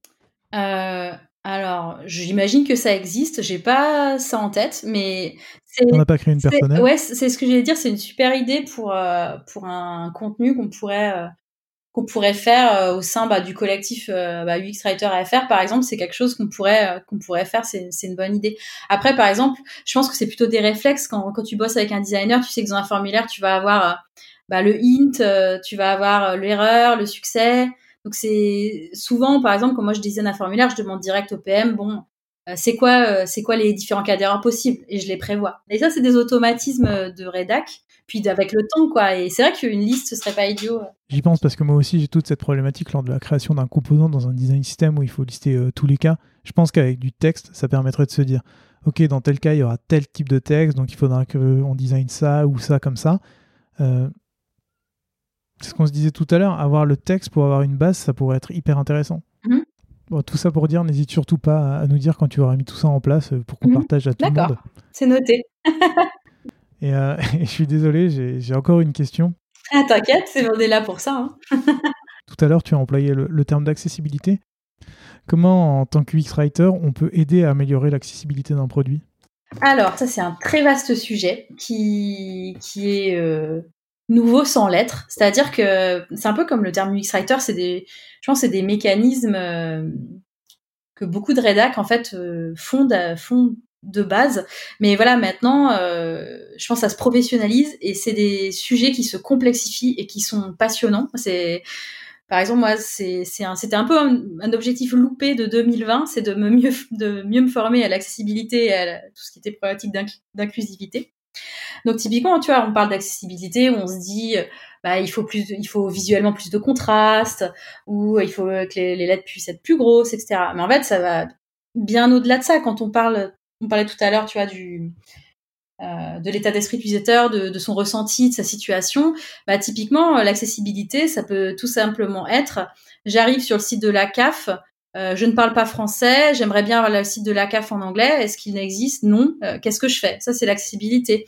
euh, Alors, j'imagine que ça existe. J'ai pas ça en tête, mais c'est, on n'a pas créé une c'est personnelle? ouais, c'est ce que j'allais dire. C'est une super idée pour euh, pour un contenu qu'on pourrait euh, qu'on pourrait faire euh, au sein bah, du collectif euh, bah, U X Writer F R, par exemple. C'est quelque chose qu'on pourrait euh, qu'on pourrait faire. C'est c'est une bonne idée. Après, par exemple, je pense que c'est plutôt des réflexes quand quand tu bosses avec un designer. Tu sais que dans un formulaire, tu vas avoir euh, bah, le hint, euh, tu vas avoir euh, l'erreur, le succès. Donc c'est souvent, par exemple, quand moi je design un formulaire, je demande direct au P M, bon, euh, c'est quoi, euh, c'est quoi les différents cas d'erreur possibles, et je les prévois. Et ça, c'est des automatismes de rédac, puis avec le temps, quoi. Et c'est vrai qu'une liste, ce serait pas idiot. J'y pense parce que moi aussi, j'ai toute cette problématique lors de la création d'un composant dans un design system où il faut lister euh, tous les cas. Je pense qu'avec du texte, ça permettrait de se dire, ok, dans tel cas, il y aura tel type de texte, donc il faudra qu'on design ça ou ça comme ça. Euh, c'est ce qu'on se disait tout à l'heure, avoir le texte pour avoir une base, ça pourrait être hyper intéressant. Mmh. Bon, tout ça pour dire, n'hésite surtout pas à nous dire quand tu auras mis tout ça en place pour qu'on mmh. partage à tout D'accord. le monde. C'est noté. et, euh, et je suis désolé, j'ai, j'ai encore une question. Ah, t'inquiète, c'est, on est là pour ça. Hein. Tout à l'heure, tu as employé le, le terme d'accessibilité. Comment, en tant qu'U X Writer, on peut aider à améliorer l'accessibilité d'un produit? Alors, ça, c'est un très vaste sujet qui, qui est euh, nouveau sans l'être. C'est-à-dire que c'est un peu comme le terme U X Writer, c'est des, je pense, c'est des mécanismes euh, que beaucoup de rédacs, en fait, euh, font, de, font de base. Mais voilà, maintenant, euh, je pense que ça se professionnalise et c'est des sujets qui se complexifient et qui sont passionnants. C'est... Par exemple, moi, c'est, c'est un, c'était un peu un, un objectif loupé de deux mille vingt, c'est de me mieux, de mieux me former à l'accessibilité et à la, tout ce qui était problématique d'inc- d'inclusivité. Donc, typiquement, tu vois, on parle d'accessibilité où on se dit, bah, il faut plus, de, il faut visuellement plus de contraste, ou il faut que les, les lettres puissent être plus grosses, et cetera. Mais en fait, ça va bien au-delà de ça. Quand on parle, on parlait tout à l'heure, tu vois, du, Euh, de l'état d'esprit utilisateur, de, de son ressenti, de sa situation, bah, typiquement, l'accessibilité, ça peut tout simplement être, j'arrive sur le site de l'A C A F, euh, je ne parle pas français, j'aimerais bien avoir le site de l'A C A F en anglais, est-ce qu'il existe? Non. Euh, qu'est-ce que je fais? Ça, c'est l'accessibilité.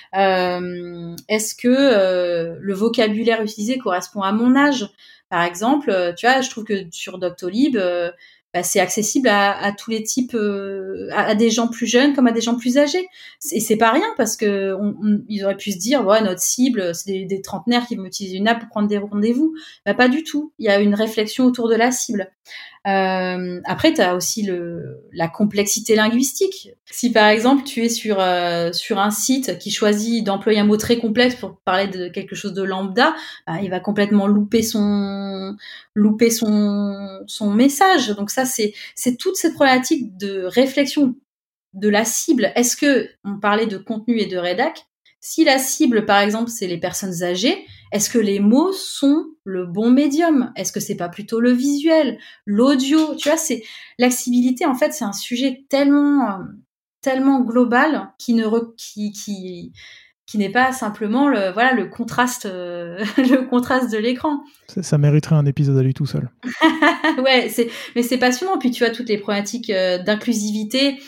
Euh, est-ce que euh, le vocabulaire utilisé correspond à mon âge? Par exemple, tu vois, je trouve que sur Doctolib, euh, bah, c'est accessible à, à tous les types, euh, à, à des gens plus jeunes comme à des gens plus âgés. Et c'est pas rien parce que on, on, ils auraient pu se dire, ouais, notre cible, c'est des, des trentenaires qui vont utiliser une app pour prendre des rendez-vous. Bah, pas du tout. Il y a une réflexion autour de la cible. Euh, après, tu as aussi le, la complexité linguistique. Si par exemple tu es sur euh, sur un site qui choisit d'employer un mot très complexe pour parler de quelque chose de lambda, bah, il va complètement louper son louper son son message. Donc ça, c'est c'est toute cette problématique de réflexion de la cible. Est-ce que on parlait de contenu et de rédac? Si la cible, par exemple, c'est les personnes âgées, est-ce que les mots sont le bon médium? Est-ce que c'est pas plutôt le visuel, l'audio? Tu vois, c'est l'accessibilité. En fait, c'est un sujet tellement, euh, tellement global qui ne re... qui qui qui n'est pas simplement le voilà le contraste euh, le contraste de l'écran. Ça, ça mériterait un épisode à lui tout seul. Ouais, c'est mais c'est passionnant. Puis tu as toutes les problématiques euh, d'inclusivité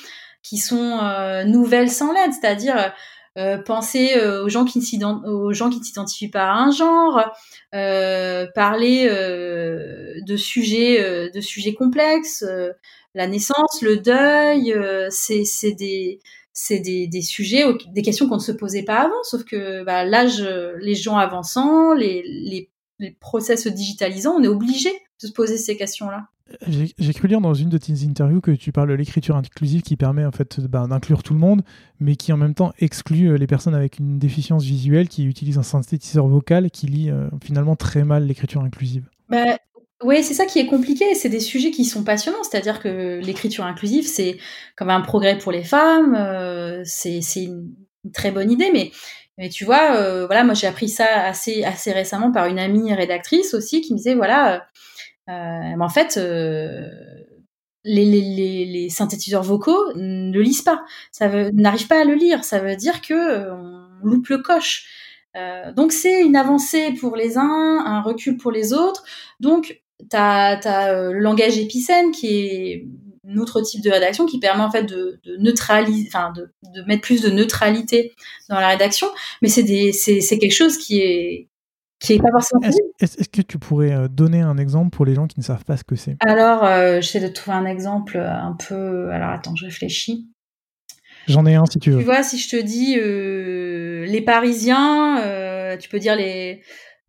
qui sont euh, nouvelles sans l'aide, c'est-à-dire euh, penser euh, aux gens qui ne s'ident- aux gens qui ne s'identifient pas à un genre, euh, parler euh, de sujets euh, de sujets complexes, euh, la naissance, le deuil, euh, c'est c'est des c'est des, des sujets, des questions qu'on ne se posait pas avant, sauf que bah, l'âge, les gens avançant, les, les, les process se digitalisant, on est obligé de se poser ces questions-là. J'ai, j'ai cru lire dans une de tes interviews que tu parles de l'écriture inclusive qui permet en fait bah, d'inclure tout le monde, mais qui en même temps exclut les personnes avec une déficience visuelle qui utilisent un synthétiseur vocal qui lit euh, finalement très mal l'écriture inclusive. Bah, oui, c'est ça qui est compliqué. C'est des sujets qui sont passionnants. C'est-à-dire que l'écriture inclusive, c'est comme un progrès pour les femmes. Euh, c'est, c'est une très bonne idée, mais mais tu vois, euh, voilà, moi j'ai appris ça assez assez récemment par une amie rédactrice aussi qui me disait voilà, euh, mais en fait. Euh, Les, les, les, les synthétiseurs vocaux ne lisent pas, ça veut, n'arrivent pas à le lire, ça veut dire que euh, on loupe le coche. Euh, donc c'est une avancée pour les uns, un recul pour les autres. Donc t'as, t'as euh, le langage épicène qui est un autre type de rédaction qui permet en fait de, de neutraliser, enfin de, de mettre plus de neutralité dans la rédaction. Mais c'est des, c'est, c'est quelque chose qui est qui est pas forcément Est-ce, est-ce, est-ce que tu pourrais euh, donner un exemple pour les gens qui ne savent pas ce que c'est ? Alors, euh, j'essaie de trouver un exemple un peu. Alors attends, je réfléchis. J'en ai un si tu veux. Tu vois, si je te dis euh, les Parisiens, euh, tu peux dire les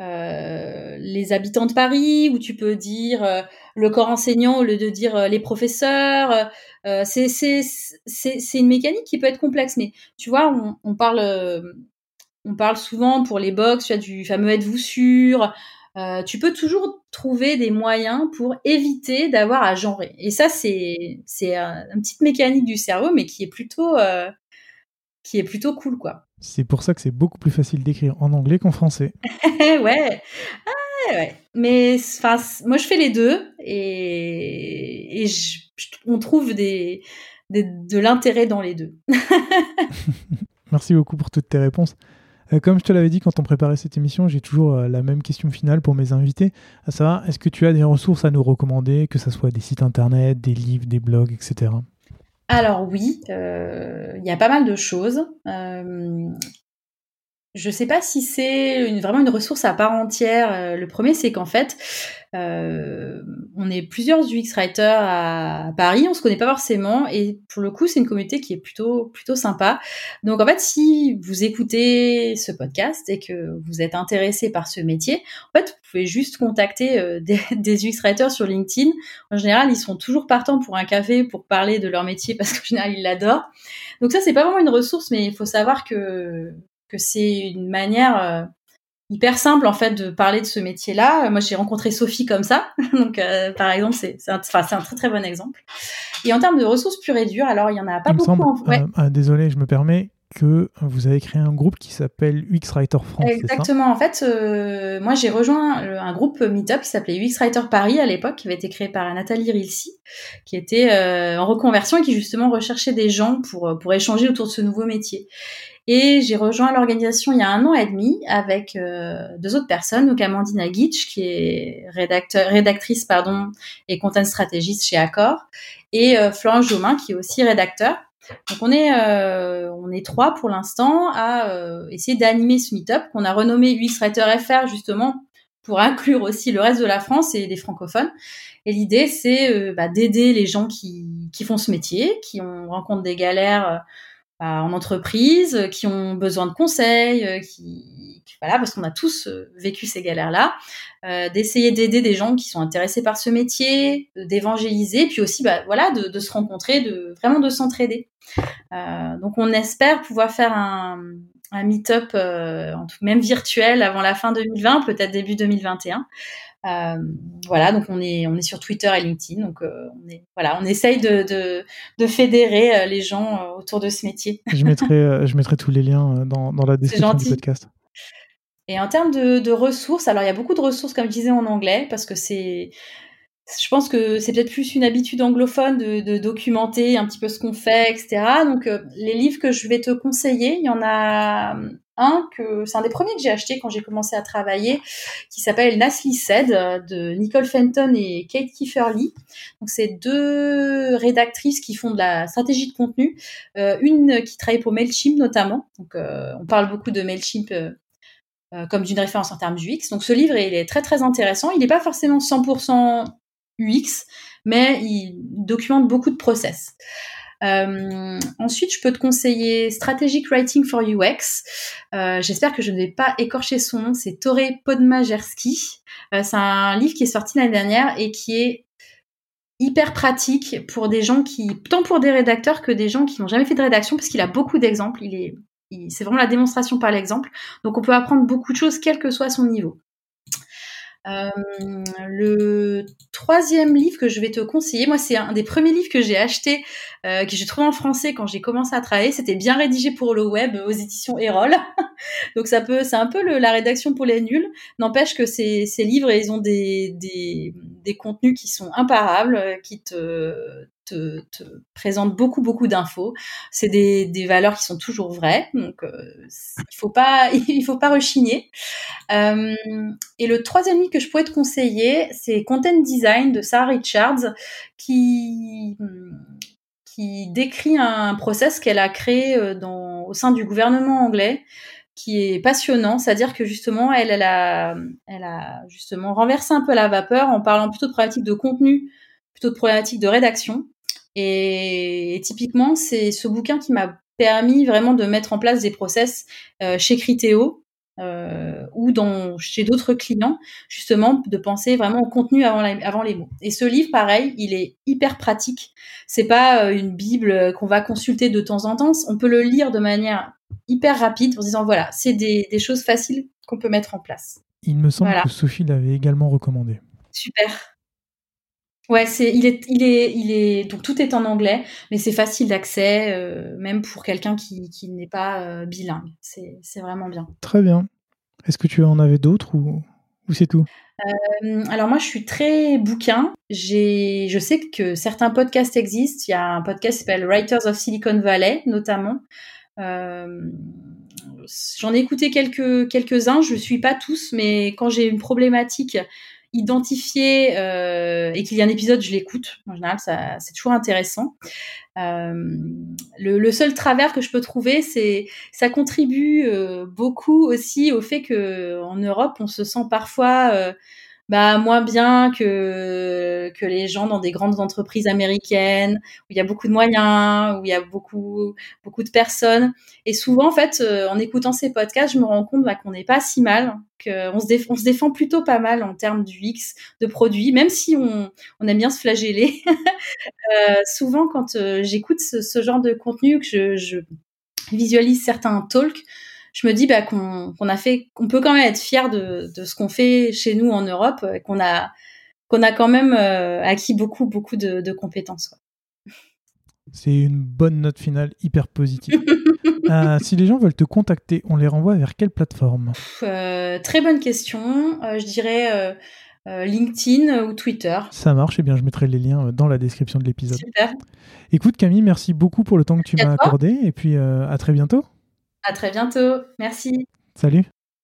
euh, les habitants de Paris, ou tu peux dire euh, le corps enseignant au lieu de dire euh, les professeurs. Euh, c'est c'est c'est c'est une mécanique qui peut être complexe, mais tu vois, on, on parle euh, on parle souvent pour les box, tu vois, du fameux êtes-vous sûr. Euh, tu peux toujours trouver des moyens pour éviter d'avoir à genrer. Et ça, c'est c'est un, une petite mécanique du cerveau, mais qui est plutôt euh, qui est plutôt cool, quoi. C'est pour ça que c'est beaucoup plus facile d'écrire en anglais qu'en français. ouais, ah, ouais. Mais enfin, moi, je fais les deux et, et je, je, on trouve des, des, de l'intérêt dans les deux. Merci beaucoup pour toutes tes réponses. Euh, comme je te l'avais dit quand on préparait cette émission, j'ai toujours euh, la même question finale pour mes invités, à savoir, est-ce que tu as des ressources à nous recommander, que ce soit des sites internet, des livres, des blogs, et cetera. Alors oui, il euh, y a pas mal de choses. Euh, je sais pas si c'est une, vraiment une ressource à part entière. Euh, le premier, c'est qu'en fait, euh, on est plusieurs U X writers à Paris, on se connaît pas forcément, et pour le coup, c'est une communauté qui est plutôt plutôt sympa. Donc en fait, si vous écoutez ce podcast et que vous êtes intéressé par ce métier, en fait, vous pouvez juste contacter euh, des, des U X writers sur LinkedIn. En général, ils sont toujours partants pour un café pour parler de leur métier parce qu'en général, ils l'adorent. Donc ça, c'est pas vraiment une ressource, mais il faut savoir que que c'est une manière euh, hyper simple en fait de parler de ce métier-là. Moi, j'ai rencontré Sophie comme ça, donc euh, par exemple, c'est c'est un, enfin, c'est un très très bon exemple. Et en termes de ressources pures et dures, alors il y en a pas il beaucoup. Me semble, en... ouais. euh, euh, désolé, je me permets, que vous avez créé un groupe qui s'appelle U X Writer France, Exactement. En fait, euh, moi j'ai rejoint un groupe Meetup qui s'appelait U X Writer Paris à l'époque, qui avait été créé par Nathalie Rilsi, qui était euh, en reconversion et qui justement recherchait des gens pour pour échanger autour de ce nouveau métier. Et j'ai rejoint l'organisation il y a un an et demi avec euh, deux autres personnes, donc Amandine Aguitch, qui est rédacteur, rédactrice pardon, et content stratégiste chez Accor, et euh, Florence Jomain, qui est aussi rédacteur. Donc on est euh, on est trois pour l'instant à euh, essayer d'animer ce meet-up qu'on a renommé U X Writer F R justement pour inclure aussi le reste de la France et des francophones. Et l'idée c'est euh, bah, d'aider les gens qui qui font ce métier, qui ont rencontrent des galères euh, en entreprise, qui ont besoin de conseils, euh, qui, qui voilà, parce qu'on a tous euh, vécu ces galères-là, euh, d'essayer d'aider des gens qui sont intéressés par ce métier, d'évangéliser, puis aussi, bah, voilà, de, de se rencontrer, de vraiment de s'entraider. Euh, donc, on espère pouvoir faire un, un meet-up, euh, en tout, même virtuel, avant la fin deux mille vingt, peut-être début deux mille vingt et un. Euh, voilà, donc on est on est sur Twitter et LinkedIn, donc euh, on est voilà, on essaye de de, de fédérer euh, les gens euh, autour de ce métier. Je mettrai euh, je mettrai tous les liens euh, dans dans la description du podcast. Et en termes de, de ressources, alors il y a beaucoup de ressources comme je disais en anglais parce que c'est je pense que c'est peut-être plus une habitude anglophone de, de documenter un petit peu ce qu'on fait, et cetera. Donc, euh, les livres que je vais te conseiller, il y en a un que c'est un des premiers que j'ai acheté quand j'ai commencé à travailler, qui s'appelle Nicely Said de Nicole Fenton et Kate Kiefer-Lee. Donc, c'est deux rédactrices qui font de la stratégie de contenu, euh, une qui travaille pour Mailchimp notamment. Donc, euh, on parle beaucoup de Mailchimp. Euh, Euh, comme d'une référence en termes d'U X. Donc ce livre, il est très très intéressant. Il n'est pas forcément cent pour cent U X, mais il documente beaucoup de process. Euh, ensuite, je peux te conseiller Strategic Writing for U X. Euh, j'espère que je ne vais pas écorcher son nom. C'est Tore Podmajerski. Euh, c'est un livre qui est sorti l'année dernière et qui est hyper pratique pour des gens qui, tant pour des rédacteurs que des gens qui n'ont jamais fait de rédaction, parce qu'il a beaucoup d'exemples. Il est C'est vraiment la démonstration par l'exemple. Donc, on peut apprendre beaucoup de choses, quel que soit son niveau. Euh, le troisième livre que je vais te conseiller, moi, c'est un des premiers livres que j'ai acheté, euh, que j'ai trouvé en français quand j'ai commencé à travailler. C'était Bien rédigé pour le web aux éditions Erol. Donc, ça peut, c'est un peu le, la rédaction pour les nuls. N'empêche que ces, ces livres, ils ont des, des, des contenus qui sont imparables, qui te Te, te présente beaucoup beaucoup d'infos. C'est des, des valeurs qui sont toujours vraies, donc euh, il faut pas il faut pas rechigner. Euh, et le troisième livre que je pourrais te conseiller, c'est Content Design de Sarah Richards, qui qui décrit un process qu'elle a créé dans au sein du gouvernement anglais, qui est passionnant. C'est-à-dire que justement elle elle a elle a justement renversé un peu la vapeur en parlant plutôt de problématiques de contenu, plutôt de problématiques de rédaction. Et, et typiquement, c'est ce bouquin qui m'a permis vraiment de mettre en place des process euh, chez Criteo euh, ou dans, chez d'autres clients, justement, de penser vraiment au contenu avant, la, avant les mots. Et ce livre, pareil, il est hyper pratique. C'est pas euh, une bible qu'on va consulter de temps en temps. On peut le lire de manière hyper rapide en se disant, voilà, c'est des, des choses faciles qu'on peut mettre en place. Il me semble voilà. que Sophie l'avait également recommandé. Super. Ouais, c'est, il est, il est, il est, donc tout est en anglais, mais c'est facile d'accès, euh, même pour quelqu'un qui, qui n'est pas euh, bilingue. C'est, c'est vraiment bien. Très bien. Est-ce que tu en avais d'autres ou, ou c'est tout ? euh, Alors moi, je suis très bouquin. J'ai, je sais que certains podcasts existent. Il y a un podcast qui s'appelle Writers of Silicon Valley, notamment. Euh, j'en ai écouté quelques, quelques-uns. Je ne suis pas tous, mais quand j'ai une problématique identifié euh, et qu'il y a un épisode, je l'écoute. En général, ça, c'est toujours intéressant. Euh, le, le seul travers que je peux trouver, c'est ça contribue euh, beaucoup aussi au fait que en Europe, on se sent parfois euh, bah moins bien que que les gens dans des grandes entreprises américaines où il y a beaucoup de moyens, où il y a beaucoup beaucoup de personnes. Et souvent, en fait, euh, en écoutant ces podcasts, je me rends compte bah, qu'on n'est pas si mal, qu'on se, déf- on se défend plutôt pas mal en termes d'U X, de produits, même si on, on aime bien se flageller. euh, souvent, quand euh, j'écoute ce, ce genre de contenu, que je, je visualise certains talks, je me dis bah, qu'on, qu'on a fait, qu'on peut quand même être fier de, de ce qu'on fait chez nous en Europe, et qu'on a, qu'on a quand même euh, acquis beaucoup, beaucoup de, de compétences. Quoi. C'est une bonne note finale, hyper positive. euh, si les gens veulent te contacter, on les renvoie vers quelle plateforme ? euh, Très bonne question. Euh, je dirais euh, euh, LinkedIn ou Twitter. Ça marche, et eh bien je mettrai les liens dans la description de l'épisode. Super. Écoute Camille, merci beaucoup pour le temps que tu et m'as accordé, et puis euh, à très bientôt. À très bientôt. Merci. Salut.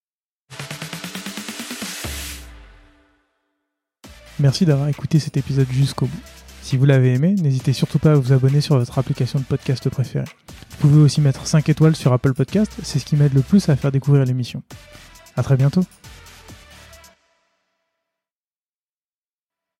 Merci d'avoir écouté cet épisode jusqu'au bout. Si vous l'avez aimé, n'hésitez surtout pas à vous abonner sur votre application de podcast préférée. Vous pouvez aussi mettre cinq étoiles sur Apple Podcast, c'est ce qui m'aide le plus à faire découvrir l'émission. À très bientôt.